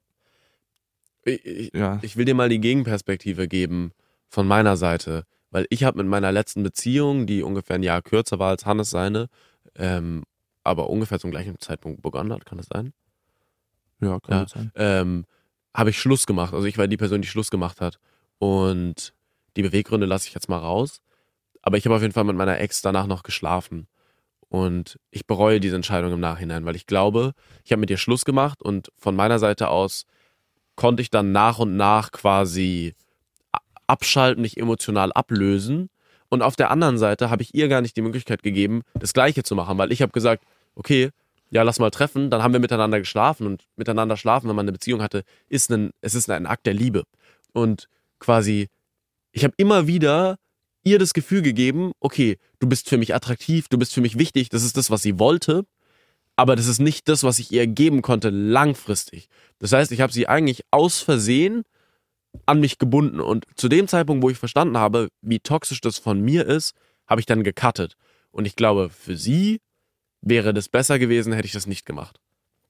Ich, ich, ja, ich will dir mal die Gegenperspektive geben von meiner Seite, weil ich habe mit meiner letzten Beziehung, die ungefähr ein Jahr kürzer war als Hannes seine, ähm, aber ungefähr zum gleichen Zeitpunkt begonnen hat, kann das sein? ja, kann Ja. gut sein. Ähm, habe ich Schluss gemacht. Also ich war die Person, die Schluss gemacht hat. Und die Beweggründe lasse ich jetzt mal raus. Aber ich habe auf jeden Fall mit meiner Ex danach noch geschlafen. Und ich bereue diese Entscheidung im Nachhinein, weil ich glaube, ich habe mit ihr Schluss gemacht und von meiner Seite aus konnte ich dann nach und nach quasi a- abschalten, mich emotional ablösen. Und auf der anderen Seite habe ich ihr gar nicht die Möglichkeit gegeben, das Gleiche zu machen, weil ich habe gesagt, okay, ja, lass mal treffen, dann haben wir miteinander geschlafen und miteinander schlafen, wenn man eine Beziehung hatte, ist ein, es ist ein Akt der Liebe. Und quasi, ich habe immer wieder ihr das Gefühl gegeben, okay, du bist für mich attraktiv, du bist für mich wichtig, das ist das, was sie wollte, aber das ist nicht das, was ich ihr geben konnte langfristig. Das heißt, ich habe sie eigentlich aus Versehen an mich gebunden und zu dem Zeitpunkt, wo ich verstanden habe, wie toxisch das von mir ist, habe ich dann gecuttet. Und ich glaube, für sie wäre das besser gewesen, hätte ich das nicht gemacht.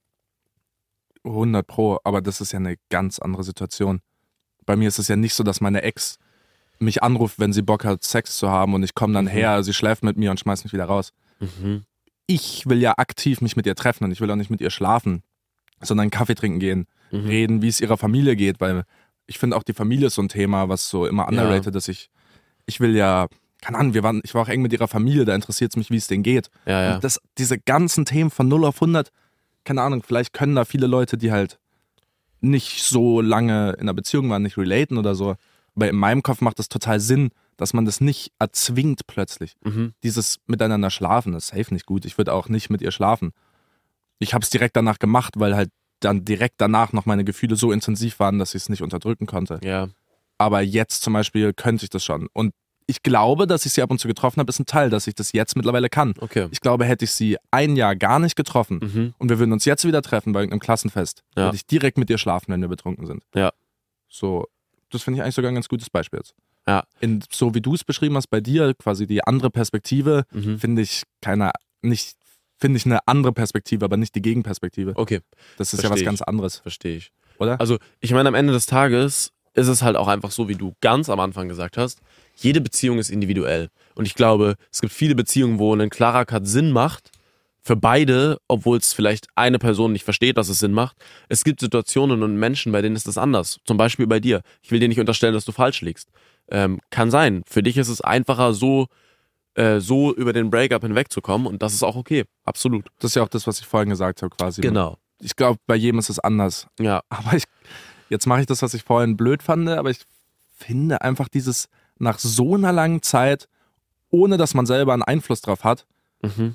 hundert Pro, aber das ist ja eine ganz andere Situation. Bei mir ist es ja nicht so, dass meine Ex mich anruft, wenn sie Bock hat, Sex zu haben und ich komme dann Mhm. her, sie schläft mit mir und schmeißt mich wieder raus. Mhm. Ich will ja aktiv mich mit ihr treffen und ich will auch nicht mit ihr schlafen, sondern Kaffee trinken gehen, Mhm. reden, wie es ihrer Familie geht, weil ich finde auch die Familie ist so ein Thema, was so immer underrated ist. Ich, ich will ja, keine Ahnung, wir waren, ich war auch eng mit ihrer Familie, da interessiert es mich, wie es denen geht. Ja, ja. Und das, diese ganzen Themen von null auf hundert, keine Ahnung, vielleicht können da viele Leute, die halt nicht so lange in einer Beziehung waren, nicht relaten oder so. Aber in meinem Kopf macht das total Sinn, dass man das nicht erzwingt plötzlich. Mhm. Dieses miteinander schlafen ist safe nicht gut. Ich würde auch nicht mit ihr schlafen. Ich habe es direkt danach gemacht, weil halt dann direkt danach noch meine Gefühle so intensiv waren, dass ich es nicht unterdrücken konnte. Ja. Aber jetzt zum Beispiel könnte ich das schon. Und ich glaube, dass ich sie ab und zu getroffen habe, ist ein Teil, dass ich das jetzt mittlerweile kann. Okay. Ich glaube, hätte ich sie ein Jahr gar nicht getroffen Mhm. und wir würden uns jetzt wieder treffen bei irgendeinem Klassenfest, Ja. würde ich direkt mit ihr schlafen, wenn wir betrunken sind. Ja. So, das finde ich eigentlich sogar ein ganz gutes Beispiel jetzt. Ja. In, so wie du es beschrieben hast bei dir, quasi die andere Perspektive, Mhm. finde ich keine, nicht, finde ich eine andere Perspektive, aber nicht die Gegenperspektive. Okay, Das ist ja was verstehe ich. ganz anderes, verstehe ich. oder? Also, ich meine, am Ende des Tages ist es halt auch einfach so, wie du ganz am Anfang gesagt hast, jede Beziehung ist individuell. Und ich glaube, es gibt viele Beziehungen, wo ein klarer Cut Sinn macht, für beide, obwohl es vielleicht eine Person nicht versteht, dass es Sinn macht. Es gibt Situationen und Menschen, bei denen ist das anders. Zum Beispiel bei dir. Ich will dir nicht unterstellen, dass du falsch liegst. Ähm, kann sein. Für dich ist es einfacher, so, äh, so über den Breakup hinwegzukommen und das ist auch okay. Absolut. Das ist ja auch das, was ich vorhin gesagt habe, quasi. Genau. Ich glaube, bei jedem ist es anders. Ja. Aber ich, jetzt mache ich das, was ich vorhin blöd fand, aber ich finde einfach dieses nach so einer langen Zeit, ohne dass man selber einen Einfluss drauf hat, Mhm.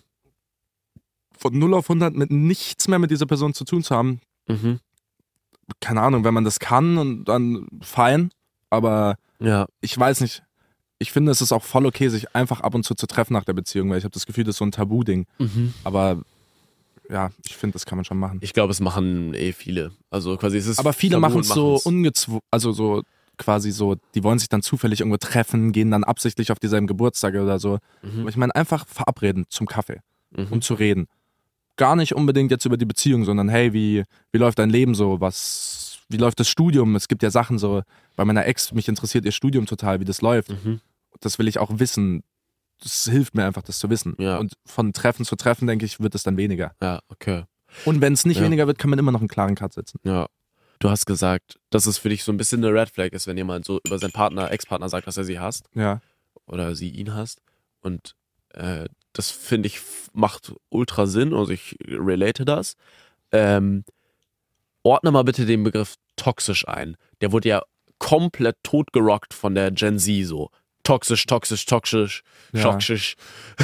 von null auf hundert mit nichts mehr mit dieser Person zu tun zu haben, Mhm. keine Ahnung, wenn man das kann und dann fein, aber Ja. ich weiß nicht, ich finde, es ist auch voll okay, sich einfach ab und zu zu treffen nach der Beziehung, weil ich habe das Gefühl, das ist so ein Tabu-Ding, Mhm. aber ja, ich finde, das kann man schon machen. Ich glaube, es machen eh viele. Also quasi es ist Aber viele tabu machen und es so machen's. ungezwungen, also so quasi so, die wollen sich dann zufällig irgendwo treffen, gehen dann absichtlich auf dieselben Geburtstage oder so. Mhm. Aber ich meine, einfach verabreden zum Kaffee, Mhm. um zu reden. Gar nicht unbedingt jetzt über die Beziehung, sondern hey, wie, wie läuft dein Leben so? Was, wie läuft das Studium? Es gibt ja Sachen so, bei meiner Ex, mich interessiert ihr Studium total, wie das läuft. Mhm. Das will ich auch wissen. Das hilft mir einfach, das zu wissen. Ja. Und von Treffen zu Treffen, denke ich, wird es dann weniger. Ja, okay. Und wenn es nicht Ja. weniger wird, kann man immer noch einen klaren Cut setzen. Ja. Du hast gesagt, dass es für dich so ein bisschen eine Red Flag ist, wenn jemand so über seinen Partner, Ex-Partner sagt, dass er sie hasst Ja. oder sie ihn hasst. Und äh, das finde ich, macht ultra Sinn, also ich relate das. Ähm, ordne mal bitte den Begriff toxisch ein. Der wurde ja komplett totgerockt von der Gen Z so. Toxisch, toxisch, toxisch, Ja. toxisch.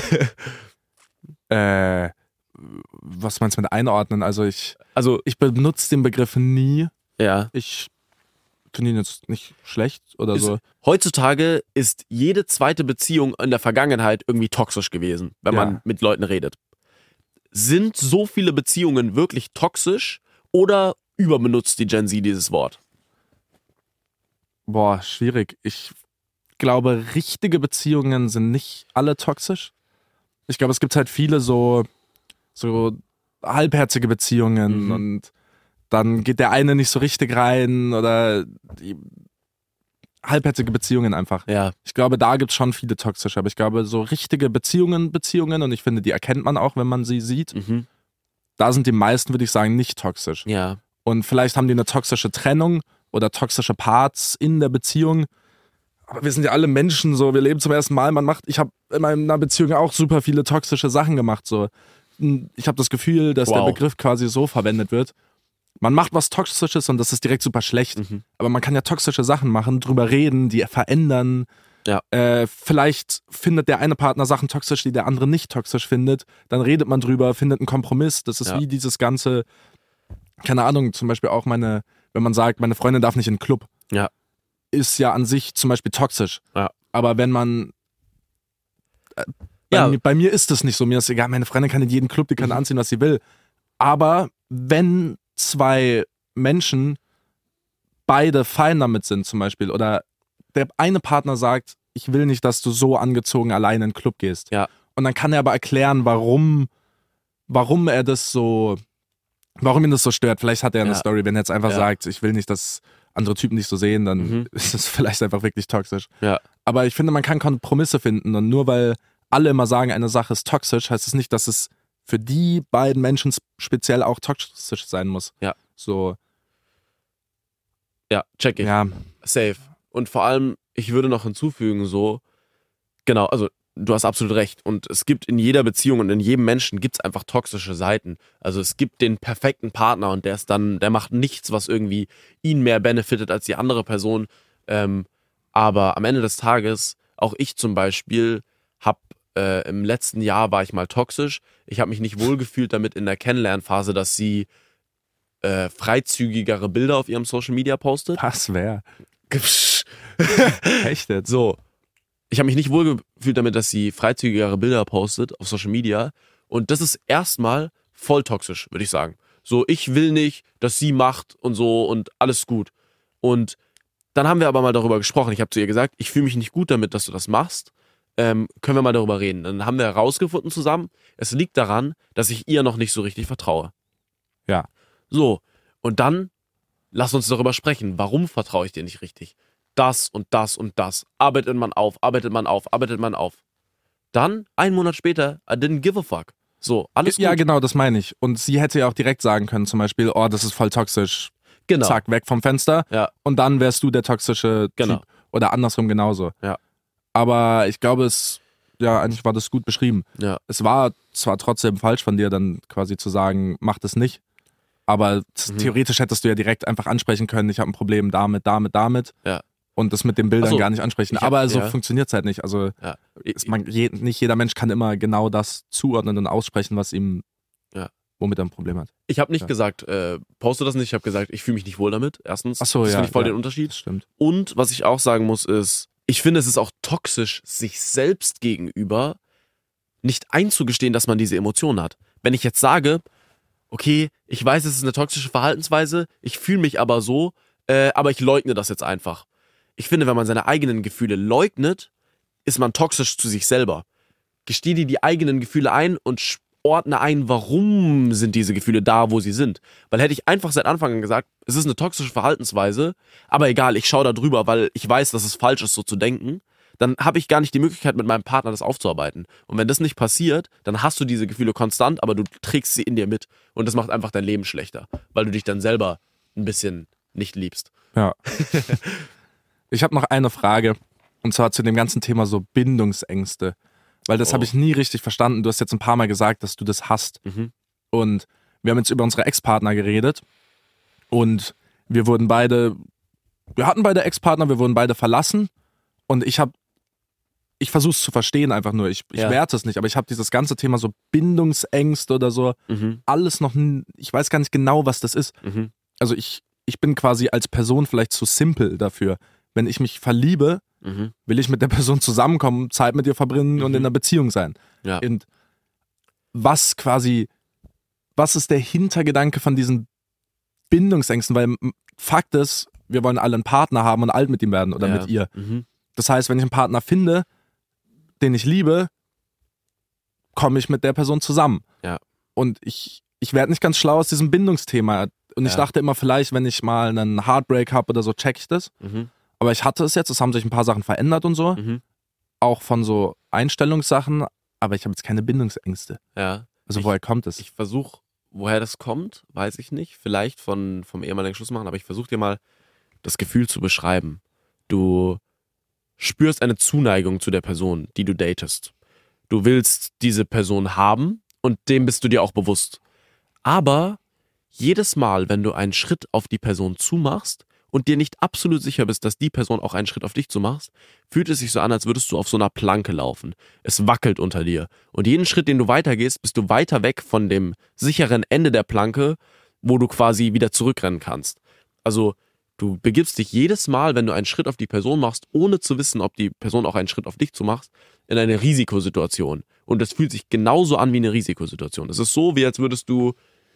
Äh, was meinst du mit einordnen? Also ich, Also, ich benutze den Begriff nie. ja. Ich finde ihn jetzt nicht schlecht oder Ist, so. heutzutage ist jede zweite Beziehung in der Vergangenheit irgendwie toxisch gewesen, wenn Ja. man mit Leuten redet. Sind so viele Beziehungen wirklich toxisch oder überbenutzt die Gen Z dieses Wort? Boah, schwierig. Ich glaube, richtige Beziehungen sind nicht alle toxisch. Ich glaube, es gibt halt viele so, so halbherzige Beziehungen Mhm. und dann geht der eine nicht so richtig rein oder die halbherzige Beziehungen einfach. Ja, Ich glaube, da gibt es schon viele toxische, aber ich glaube, so richtige Beziehungen, Beziehungen, und ich finde, die erkennt man auch, wenn man sie sieht, mhm. da sind die meisten, würde ich sagen, nicht toxisch. ja, Und vielleicht haben die eine toxische Trennung oder toxische Parts in der Beziehung. Aber wir sind ja alle Menschen, so, wir leben zum ersten Mal. Man macht, ich habe in meiner Beziehung auch super viele toxische Sachen gemacht. So. Ich habe das Gefühl, dass Wow. der Begriff quasi so verwendet wird. Man macht was Toxisches und das ist direkt super schlecht. Mhm. Aber man kann ja toxische Sachen machen, drüber reden, die verändern. Ja. Äh, vielleicht findet der eine Partner Sachen toxisch, die der andere nicht toxisch findet. Dann redet man drüber, findet einen Kompromiss. Das ist Ja. wie dieses ganze, keine Ahnung, zum Beispiel auch meine, wenn man sagt, meine Freundin darf nicht in den Club, Ja. ist ja an sich zum Beispiel toxisch. Ja. Aber wenn man äh, bei, Ja. mir, bei mir ist das nicht so, mir ist egal, meine Freundin kann in jeden Club, die kann Mhm. anziehen, was sie will. Aber wenn zwei Menschen beide fein damit sind zum Beispiel oder der eine Partner sagt, ich will nicht, dass du so angezogen alleine in den Club gehst. Ja. Und dann kann er aber erklären, warum, warum er das so, warum ihn das so stört. Vielleicht hat er eine Ja. Story, wenn er jetzt einfach Ja. sagt, ich will nicht, dass andere Typen dich so sehen, dann Mhm. ist es vielleicht einfach wirklich toxisch. Ja. Aber ich finde, man kann Kompromisse finden und nur weil alle immer sagen, eine Sache ist toxisch, heißt es nicht, dass es für die beiden Menschen speziell auch toxisch sein muss. Ja. So, Ja, check ich. ja, Safe. Und vor allem, ich würde noch hinzufügen, so, genau, also du hast absolut recht. Und es gibt in jeder Beziehung und in jedem Menschen gibt es einfach toxische Seiten. Also es gibt den perfekten Partner und der ist dann, der macht nichts, was irgendwie ihn mehr benefitet als die andere Person. Ähm, aber am Ende des Tages, auch ich zum Beispiel, hab äh, im letzten Jahr war ich mal toxisch. Ich habe mich nicht wohlgefühlt damit in der Kennenlernphase, dass sie äh, freizügigere Bilder auf ihrem Social Media postet. was wäre? Echt jetzt? So, ich habe mich nicht wohlgefühlt damit, dass sie freizügigere Bilder postet auf Social Media. Und das ist erstmal voll toxisch, würde ich sagen. So, ich will nicht, dass sie macht und so und alles gut. Und dann haben wir aber mal darüber gesprochen. Ich habe zu ihr gesagt, ich fühle mich nicht gut damit, dass du das machst. Ähm, können wir mal darüber reden. Dann haben wir herausgefunden zusammen, es liegt daran, dass ich ihr noch nicht so richtig vertraue. Ja. So, und dann lass uns darüber sprechen. Warum vertraue ich dir nicht richtig? Das und das und das. Arbeitet man auf, arbeitet man auf, arbeitet man auf. Dann, einen Monat später, I didn't give a fuck. So, alles gut. Ja, genau, das meine ich. Und sie hätte ja auch direkt sagen können, zum Beispiel, oh, das ist voll toxisch. Genau. Zack, weg vom Fenster. Ja. Und dann wärst du der toxische Genau. Typ. Oder andersrum genauso. Ja. Aber ich glaube, es, ja, eigentlich war das gut beschrieben. Ja. Es war zwar trotzdem falsch von dir, dann quasi zu sagen, mach das nicht. Aber z- Mhm. theoretisch hättest du ja direkt einfach ansprechen können, ich habe ein Problem damit, damit, damit. Ja. Und das mit den Bildern Ach so, gar nicht ansprechen. ich hab- Aber so ja. funktioniert es halt nicht. Also Ja. es, man, je, nicht jeder Mensch kann immer genau das zuordnen und aussprechen, was ihm, Ja. womit er ein Problem hat. Ich habe nicht Ja. gesagt, äh, poste das nicht. Ich habe gesagt, ich fühle mich nicht wohl damit. Erstens. Ach so, das ja, finde ich voll ja. den Unterschied. Das stimmt. Und was ich auch sagen muss, ist, ich finde, es ist auch toxisch, sich selbst gegenüber nicht einzugestehen, dass man diese Emotionen hat. Wenn ich jetzt sage, okay, ich weiß, es ist eine toxische Verhaltensweise, ich fühle mich aber so, äh, aber ich leugne das jetzt einfach. Ich finde, wenn man seine eigenen Gefühle leugnet, ist man toxisch zu sich selber. Gesteh dir die eigenen Gefühle ein und sch- ordne ein, warum sind diese Gefühle da, wo sie sind. Weil hätte ich einfach seit Anfang an gesagt, es ist eine toxische Verhaltensweise, aber egal, ich schaue da drüber, weil ich weiß, dass es falsch ist, so zu denken, dann habe ich gar nicht die Möglichkeit, mit meinem Partner das aufzuarbeiten. Und wenn das nicht passiert, dann hast du diese Gefühle konstant, aber du trägst sie in dir mit. Und das macht einfach dein Leben schlechter, weil du dich dann selber ein bisschen nicht liebst. Ja. Ich habe noch eine Frage. Und zwar zu dem ganzen Thema so Bindungsängste. Weil das Oh. habe ich nie richtig verstanden. Du hast jetzt ein paar Mal gesagt, dass du das hast. Mhm. Und wir haben jetzt über unsere Ex-Partner geredet. Und wir wurden beide, wir hatten beide Ex-Partner, wir wurden beide verlassen. Und ich habe, ich versuche es zu verstehen einfach nur. Ich, ich Ja. werte es nicht, aber ich habe dieses ganze Thema so Bindungsängste oder so, Mhm. alles noch, n- ich weiß gar nicht genau, was das ist. Mhm. Also ich, ich bin quasi als Person vielleicht zu simpel dafür. Wenn ich mich verliebe, Mhm. will ich mit der Person zusammenkommen, Zeit mit ihr verbringen und Mhm. in einer Beziehung sein. Ja. Und was quasi, was ist der Hintergedanke von diesen Bindungsängsten? Weil m, Fakt ist, wir wollen alle einen Partner haben und alt mit ihm werden oder ja. mit ihr. Mhm. Das heißt, wenn ich einen Partner finde, den ich liebe, komme ich mit der Person zusammen. Ja. Und ich, ich werde nicht ganz schlau aus diesem Bindungsthema. Und ich Ja. dachte immer, vielleicht, wenn ich mal einen Heartbreak habe oder so, check ich das. Mhm. Aber ich hatte es jetzt, es haben sich ein paar Sachen verändert und so. Mhm. Auch von so Einstellungssachen. Aber ich habe jetzt keine Bindungsängste. Ja. Also Ich- woher kommt es? Ich versuche, woher das kommt, weiß ich nicht. Vielleicht von, vom ehemaligen Schlussmachen, aber ich versuche dir mal das Gefühl zu beschreiben. Du spürst eine Zuneigung zu der Person, die du datest. Du willst diese Person haben und dem bist du dir auch bewusst. Aber jedes Mal, wenn du einen Schritt auf die Person zumachst und dir nicht absolut sicher bist, dass die Person auch einen Schritt auf dich zumachst, fühlt es sich so an, als würdest du auf so einer Planke laufen. Es wackelt unter dir. Und jeden Schritt, den du weitergehst, bist du weiter weg von dem sicheren Ende der Planke, wo du quasi wieder zurückrennen kannst. Also du begibst dich jedes Mal, wenn du einen Schritt auf die Person machst, ohne zu wissen, ob die Person auch einen Schritt auf dich zumachst, in eine Risikosituation. Und das fühlt sich genauso an wie eine Risikosituation. Es ist so, wie als würdest du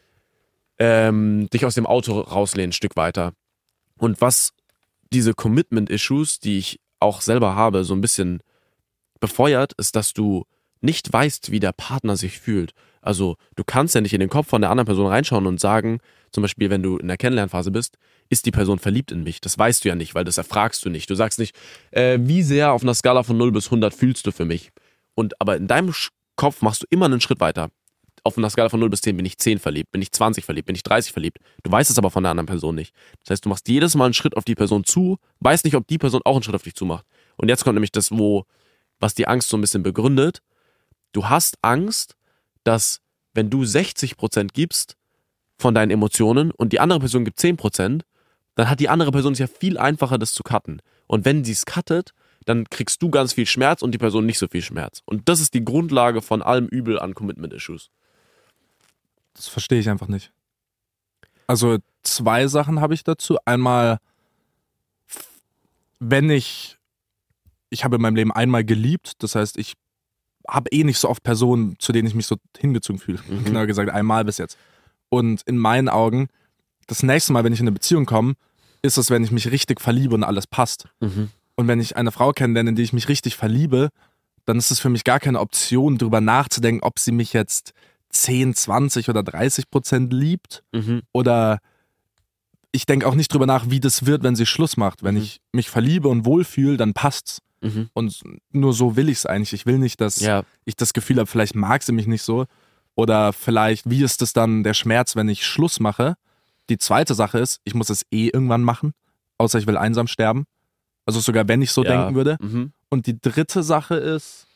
ähm, dich aus dem Auto rauslehnen, ein Stück weiter. Und was diese Commitment-Issues, die ich auch selber habe, so ein bisschen befeuert, ist, dass du nicht weißt, wie der Partner sich fühlt. Also du kannst ja nicht in den Kopf von der anderen Person reinschauen und sagen, zum Beispiel, wenn du in der Kennenlernphase bist, ist die Person verliebt in mich? Das weißt du ja nicht, weil das erfragst du nicht. Du sagst nicht, äh, wie sehr auf einer Skala von null bis hundert fühlst du für mich? Und aber in deinem Sch- Kopf machst du immer einen Schritt weiter. Auf einer Skala von null bis zehn bin ich zehn verliebt, bin ich zwanzig verliebt, bin ich dreißig verliebt. Du weißt es aber von der anderen Person nicht. Das heißt, du machst jedes Mal einen Schritt auf die Person zu, weißt nicht, ob die Person auch einen Schritt auf dich zumacht. Und jetzt kommt nämlich das, wo, was die Angst so ein bisschen begründet. Du hast Angst, dass wenn du sechzig Prozent gibst von deinen Emotionen und die andere Person gibt zehn Prozent, dann hat die andere Person es ja viel einfacher, das zu cutten. Und wenn sie es cuttet, dann kriegst du ganz viel Schmerz und die Person nicht so viel Schmerz. Und das ist die Grundlage von allem Übel an Commitment-Issues. Das verstehe ich einfach nicht. Also zwei Sachen habe ich dazu. Einmal, wenn ich, ich habe in meinem Leben einmal geliebt, das heißt, ich habe eh nicht so oft Personen, zu denen ich mich so hingezogen fühle. Mhm. Genauer gesagt, einmal bis jetzt. Und in meinen Augen, das nächste Mal, wenn ich in eine Beziehung komme, ist es, wenn ich mich richtig verliebe und alles passt. Mhm. Und wenn ich eine Frau kennenlerne, in die ich mich richtig verliebe, dann ist es für mich gar keine Option, darüber nachzudenken, ob sie mich jetzt zehn, zwanzig oder dreißig Prozent liebt. Mhm. Oder ich denke auch nicht drüber nach, wie das wird, wenn sie Schluss macht. Wenn Mhm. ich mich verliebe und wohlfühle, dann passt's. Mhm. Und nur so will ich es eigentlich. Ich will nicht, dass Ja, ich das Gefühl habe, vielleicht mag sie mich nicht so. Oder vielleicht, wie ist es dann der Schmerz, wenn ich Schluss mache? Die zweite Sache ist, ich muss es eh irgendwann machen, außer ich will einsam sterben. Also sogar wenn ich so ja. denken würde. Mhm. Und die dritte Sache ist,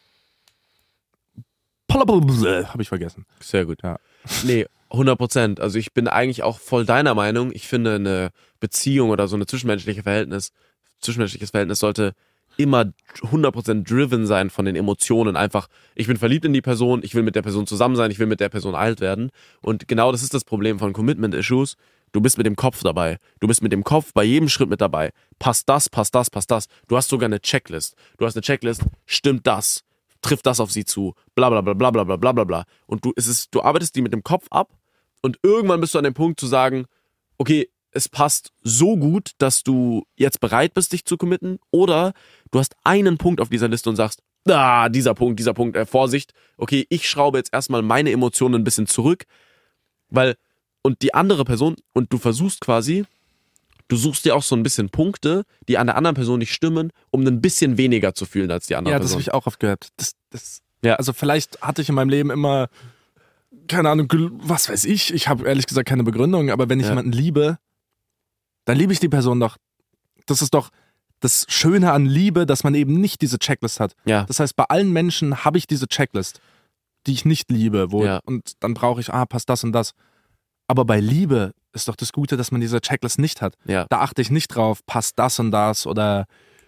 habe ich vergessen. Sehr gut. Ja. Nee, hundert Prozent. Also ich bin eigentlich auch voll deiner Meinung. Ich finde, eine Beziehung oder so eine zwischenmenschliche Verhältnis, zwischenmenschliches Verhältnis sollte immer hundert Prozent driven sein von den Emotionen. Einfach, ich bin verliebt in die Person, ich will mit der Person zusammen sein, ich will mit der Person alt werden. Und genau das ist das Problem von Commitment-Issues. Du bist mit dem Kopf dabei. Du bist mit dem Kopf bei jedem Schritt mit dabei. Passt das, passt das, passt das. Du hast sogar eine Checklist. Du hast eine Checklist, stimmt das, trifft das auf sie zu, bla bla bla bla bla bla bla bla bla. Und du, es ist, du arbeitest die mit dem Kopf ab und irgendwann bist du an dem Punkt zu sagen, okay, es passt so gut, dass du jetzt bereit bist, dich zu committen, oder du hast einen Punkt auf dieser Liste und sagst, ah, dieser Punkt, dieser Punkt, äh, Vorsicht, okay, ich schraube jetzt erstmal meine Emotionen ein bisschen zurück, weil, und die andere Person, und du versuchst quasi, du suchst dir auch so ein bisschen Punkte, die an der anderen Person nicht stimmen, um ein bisschen weniger zu fühlen als die andere Ja, das Person. habe ich auch oft gehört. Das, das, Ja. Also vielleicht hatte ich in meinem Leben immer, keine Ahnung, gel- was weiß ich, ich habe ehrlich gesagt keine Begründung, aber wenn ich Ja. jemanden liebe, dann liebe ich die Person doch. Das ist doch, das Schöne an Liebe, dass man eben nicht diese Checklist hat. Ja. Das heißt, bei allen Menschen habe ich diese Checklist, die ich nicht liebe. Wo, Ja. Und dann brauche ich, ah, passt das und das. Aber bei Liebe ist doch das Gute, dass man diese Checklist nicht hat. Ja. Da achte ich nicht drauf, passt das und das oder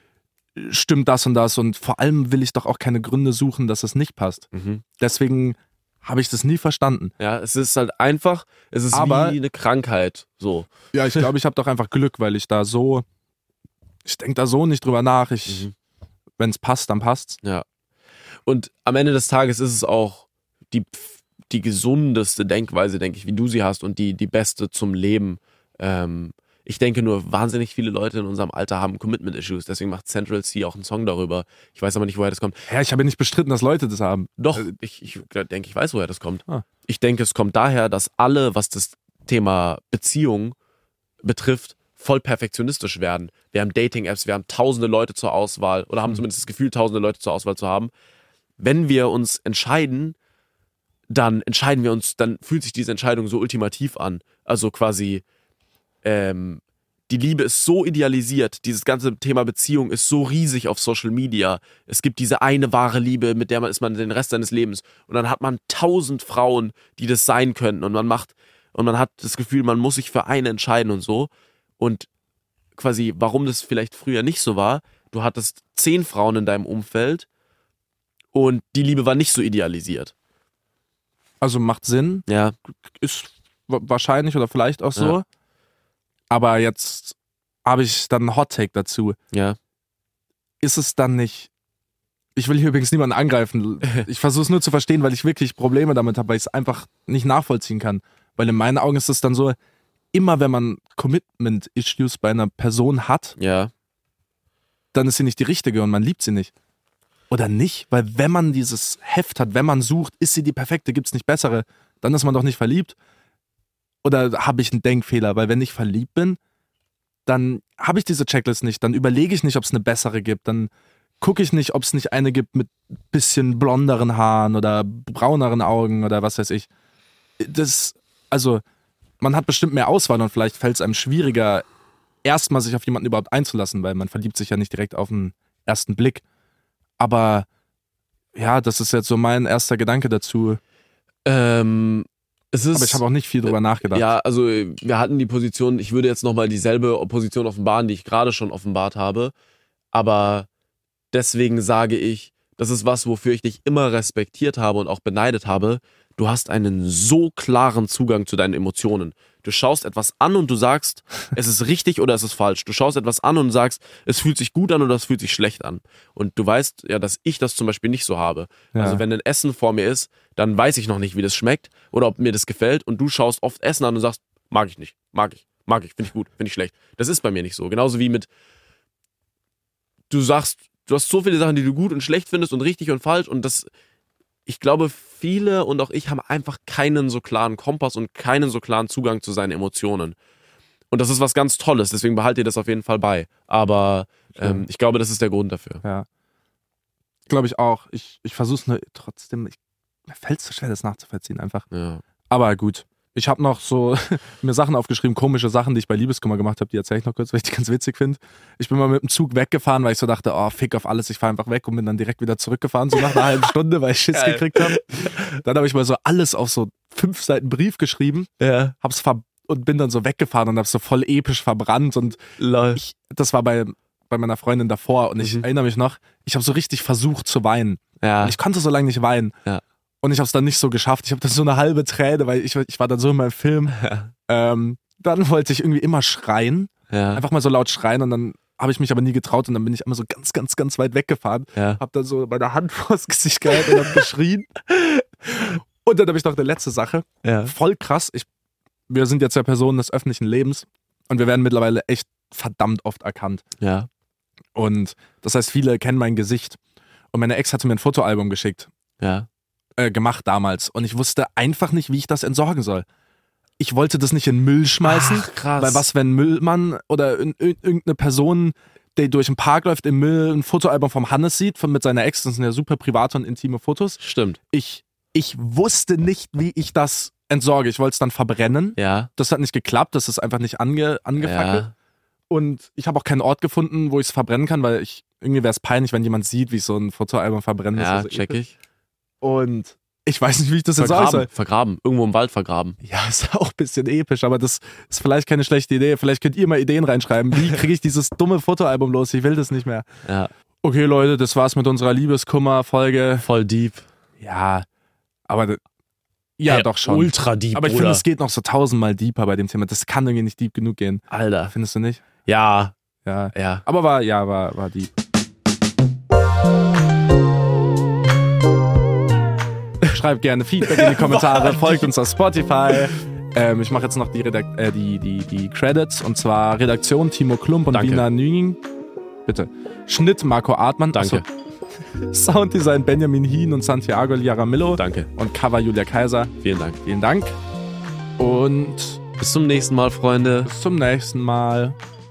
stimmt das und das. Und vor allem will ich doch auch keine Gründe suchen, dass es nicht passt. Mhm. Deswegen habe ich das nie verstanden. Ja, es ist halt einfach, es ist Aber- wie eine Krankheit. So. Ja, ich glaube, ich habe doch einfach Glück, weil ich da so, ich denke da so nicht drüber nach. Ich, Mhm. wenn es passt, dann passt's. Ja. Und am Ende des Tages ist es auch die, die gesundeste Denkweise, denke ich, wie du sie hast und die, die beste zum Leben. Ähm, ich denke nur, wahnsinnig viele Leute in unserem Alter haben Commitment-Issues. Deswegen macht Central C auch einen Song darüber. Ich weiß aber nicht, woher das kommt. Ja, ich habe ja nicht bestritten, dass Leute das haben. Doch, Äh, ich, ich denke, ich weiß, woher das kommt. Ah. Ich denke, es kommt daher, dass alle, was das Thema Beziehung betrifft, voll perfektionistisch werden. Wir haben Dating-Apps, wir haben tausende Leute zur Auswahl oder haben Mhm. zumindest das Gefühl, tausende Leute zur Auswahl zu haben. Wenn wir uns entscheiden, dann entscheiden wir uns, dann fühlt sich diese Entscheidung so ultimativ an. Also quasi, ähm, die Liebe ist so idealisiert, dieses ganze Thema Beziehung ist so riesig auf Social Media. Es gibt diese eine wahre Liebe, mit der man ist man den Rest seines Lebens. Und dann hat man tausend Frauen, die das sein könnten. Und man macht, und man hat das Gefühl, man muss sich für eine entscheiden und so. Und quasi, warum das vielleicht früher nicht so war, du hattest zehn Frauen in deinem Umfeld und die Liebe war nicht so idealisiert. Also macht Sinn, Ja, ist wa- wahrscheinlich oder vielleicht auch so. Ja. Aber jetzt habe ich dann einen Hot-Take dazu. ja. Ist es dann nicht, ich will hier übrigens niemanden angreifen, ich versuche es nur zu verstehen, weil ich wirklich Probleme damit habe, weil ich es einfach nicht nachvollziehen kann. Weil in meinen Augen ist es dann so, immer wenn man Commitment-Issues bei einer Person hat, Ja, dann ist sie nicht die richtige und man liebt sie nicht. Oder nicht? Weil wenn man dieses Heft hat, wenn man sucht, ist sie die perfekte, gibt es nicht bessere, dann ist man doch nicht verliebt. Oder habe ich einen Denkfehler? Weil wenn ich verliebt bin, dann habe ich diese Checklist nicht. Dann überlege ich nicht, ob es eine bessere gibt. Dann gucke ich nicht, ob es nicht eine gibt mit bisschen blonderen Haaren oder brauneren Augen oder was weiß ich. Das, also, man hat bestimmt mehr Auswahl und vielleicht fällt es einem schwieriger, erstmal sich auf jemanden überhaupt einzulassen, weil man verliebt sich ja nicht direkt auf den ersten Blick. Aber ja, das ist jetzt so mein erster Gedanke dazu. ähm, es ist... Aber ich habe auch nicht viel drüber nachgedacht. Ja, also wir hatten die Position, ich würde jetzt nochmal dieselbe Position offenbaren, die ich gerade schon offenbart habe, aber deswegen sage ich, das ist was, wofür ich dich immer respektiert habe und auch beneidet habe. Du hast einen so klaren Zugang zu deinen Emotionen. Du schaust etwas an und du sagst, es ist richtig oder es ist falsch. Du schaust etwas an und sagst, es fühlt sich gut an oder es fühlt sich schlecht an. Und du weißt ja, dass ich das zum Beispiel nicht so habe. Ja. Also wenn ein Essen vor mir ist, dann weiß ich noch nicht, wie das schmeckt oder ob mir das gefällt. Und du schaust oft Essen an und sagst, mag ich nicht, mag ich, mag ich, finde ich gut, finde ich schlecht. Das ist bei mir nicht so. Genauso wie mit, du sagst, du hast so viele Sachen, die du gut und schlecht findest und richtig und falsch und das, ich glaube, viele und auch ich haben einfach keinen so klaren Kompass und keinen so klaren Zugang zu seinen Emotionen. Und das ist was ganz Tolles, deswegen behaltet ihr das auf jeden Fall bei. Aber ähm, ich glaube, das ist der Grund dafür. Ja. Glaube ich auch. Ich, ich versuche es nur trotzdem, ich, mir fällt es so schwer, das nachzuvollziehen einfach. Ja. Aber gut. Ich habe noch so mir Sachen aufgeschrieben, komische Sachen, die ich bei Liebeskummer gemacht habe, die erzähle ich noch kurz, weil ich die ganz witzig finde. Ich bin mal mit dem Zug weggefahren, weil ich so dachte, oh, fick auf alles, ich fahre einfach weg und bin dann direkt wieder zurückgefahren, so nach einer halben Stunde, weil ich Schiss Geil. gekriegt habe. Dann habe ich mal so alles auf so fünf Seiten Brief geschrieben, Ja. hab's ver und bin dann so weggefahren und hab's so voll episch verbrannt und Lol. ich, das war bei, bei meiner Freundin davor und ich Mhm. erinnere mich noch, ich habe so richtig versucht zu weinen. Ja. Und ich konnte so lange nicht weinen. Ja. Und ich habe es dann nicht so geschafft. Ich habe dann so eine halbe Träne, weil ich, ich war dann so in meinem Film. Ja. Ähm, dann wollte ich irgendwie immer schreien. Ja. Einfach mal so laut schreien und dann habe ich mich aber nie getraut und dann bin ich immer so ganz, ganz, ganz weit weggefahren. Ja. Hab dann so meine Hand vors Gesicht gehalten und hab geschrien. Und dann habe ich noch eine letzte Sache. Ja. Voll krass. Ich, wir sind jetzt ja Personen des öffentlichen Lebens und wir werden mittlerweile echt verdammt oft erkannt. Ja. Und das heißt, viele kennen mein Gesicht. Und meine Ex hatte mir ein Fotoalbum geschickt. Ja. Äh, gemacht damals und ich wusste einfach nicht, wie ich das entsorgen soll. Ich wollte das nicht in den Müll schmeißen, Ach, krass. weil was, wenn ein Müllmann oder in, in, irgendeine Person, der durch den Park läuft, im Müll ein Fotoalbum vom Hannes sieht, von, mit seiner Ex, das sind ja super private und intime Fotos. Stimmt. Ich, ich wusste nicht, wie ich das entsorge. Ich wollte es dann verbrennen. Ja. Das hat nicht geklappt, das ist einfach nicht ange, angefackelt. Ja. Und ich habe auch keinen Ort gefunden, wo ich es verbrennen kann, weil ich irgendwie wäre es peinlich, wenn jemand sieht, wie ich so ein Fotoalbum verbrenne. Ja, also check episch. ich. Und ich weiß nicht, wie ich das jetzt Vergraben, äußere. vergraben. Irgendwo im Wald vergraben. Ja, ist auch ein bisschen episch, aber das ist vielleicht keine schlechte Idee. Vielleicht könnt ihr mal Ideen reinschreiben. Wie kriege ich dieses dumme Fotoalbum los? Ich will das nicht mehr. Ja. Okay, Leute, das war's mit unserer Liebeskummer-Folge. Voll deep. Ja, aber d- ja, Hey, doch schon. Ultra deep, aber ich Bruder. finde, es geht noch so tausendmal deeper bei dem Thema. Das kann irgendwie nicht deep genug gehen. Alter. Findest du nicht? Ja. Ja. Ja. Aber war, ja, war, war deep. Schreibt gerne Feedback in die Kommentare, folgt uns auf Spotify. Ähm, ich mache jetzt noch die, Redakt- äh, die, die, die Credits, und zwar Redaktion Timo Klump und Danke. Wiener Nüing. Bitte. Schnitt Marco Artmann. Danke. Achso. Sounddesign Benjamin Hien und Santiago Liaramillo. Danke. Und Cover Julia Kaiser. Vielen Dank. Vielen Dank. Und Bis zum nächsten Mal, Freunde. bis zum nächsten Mal.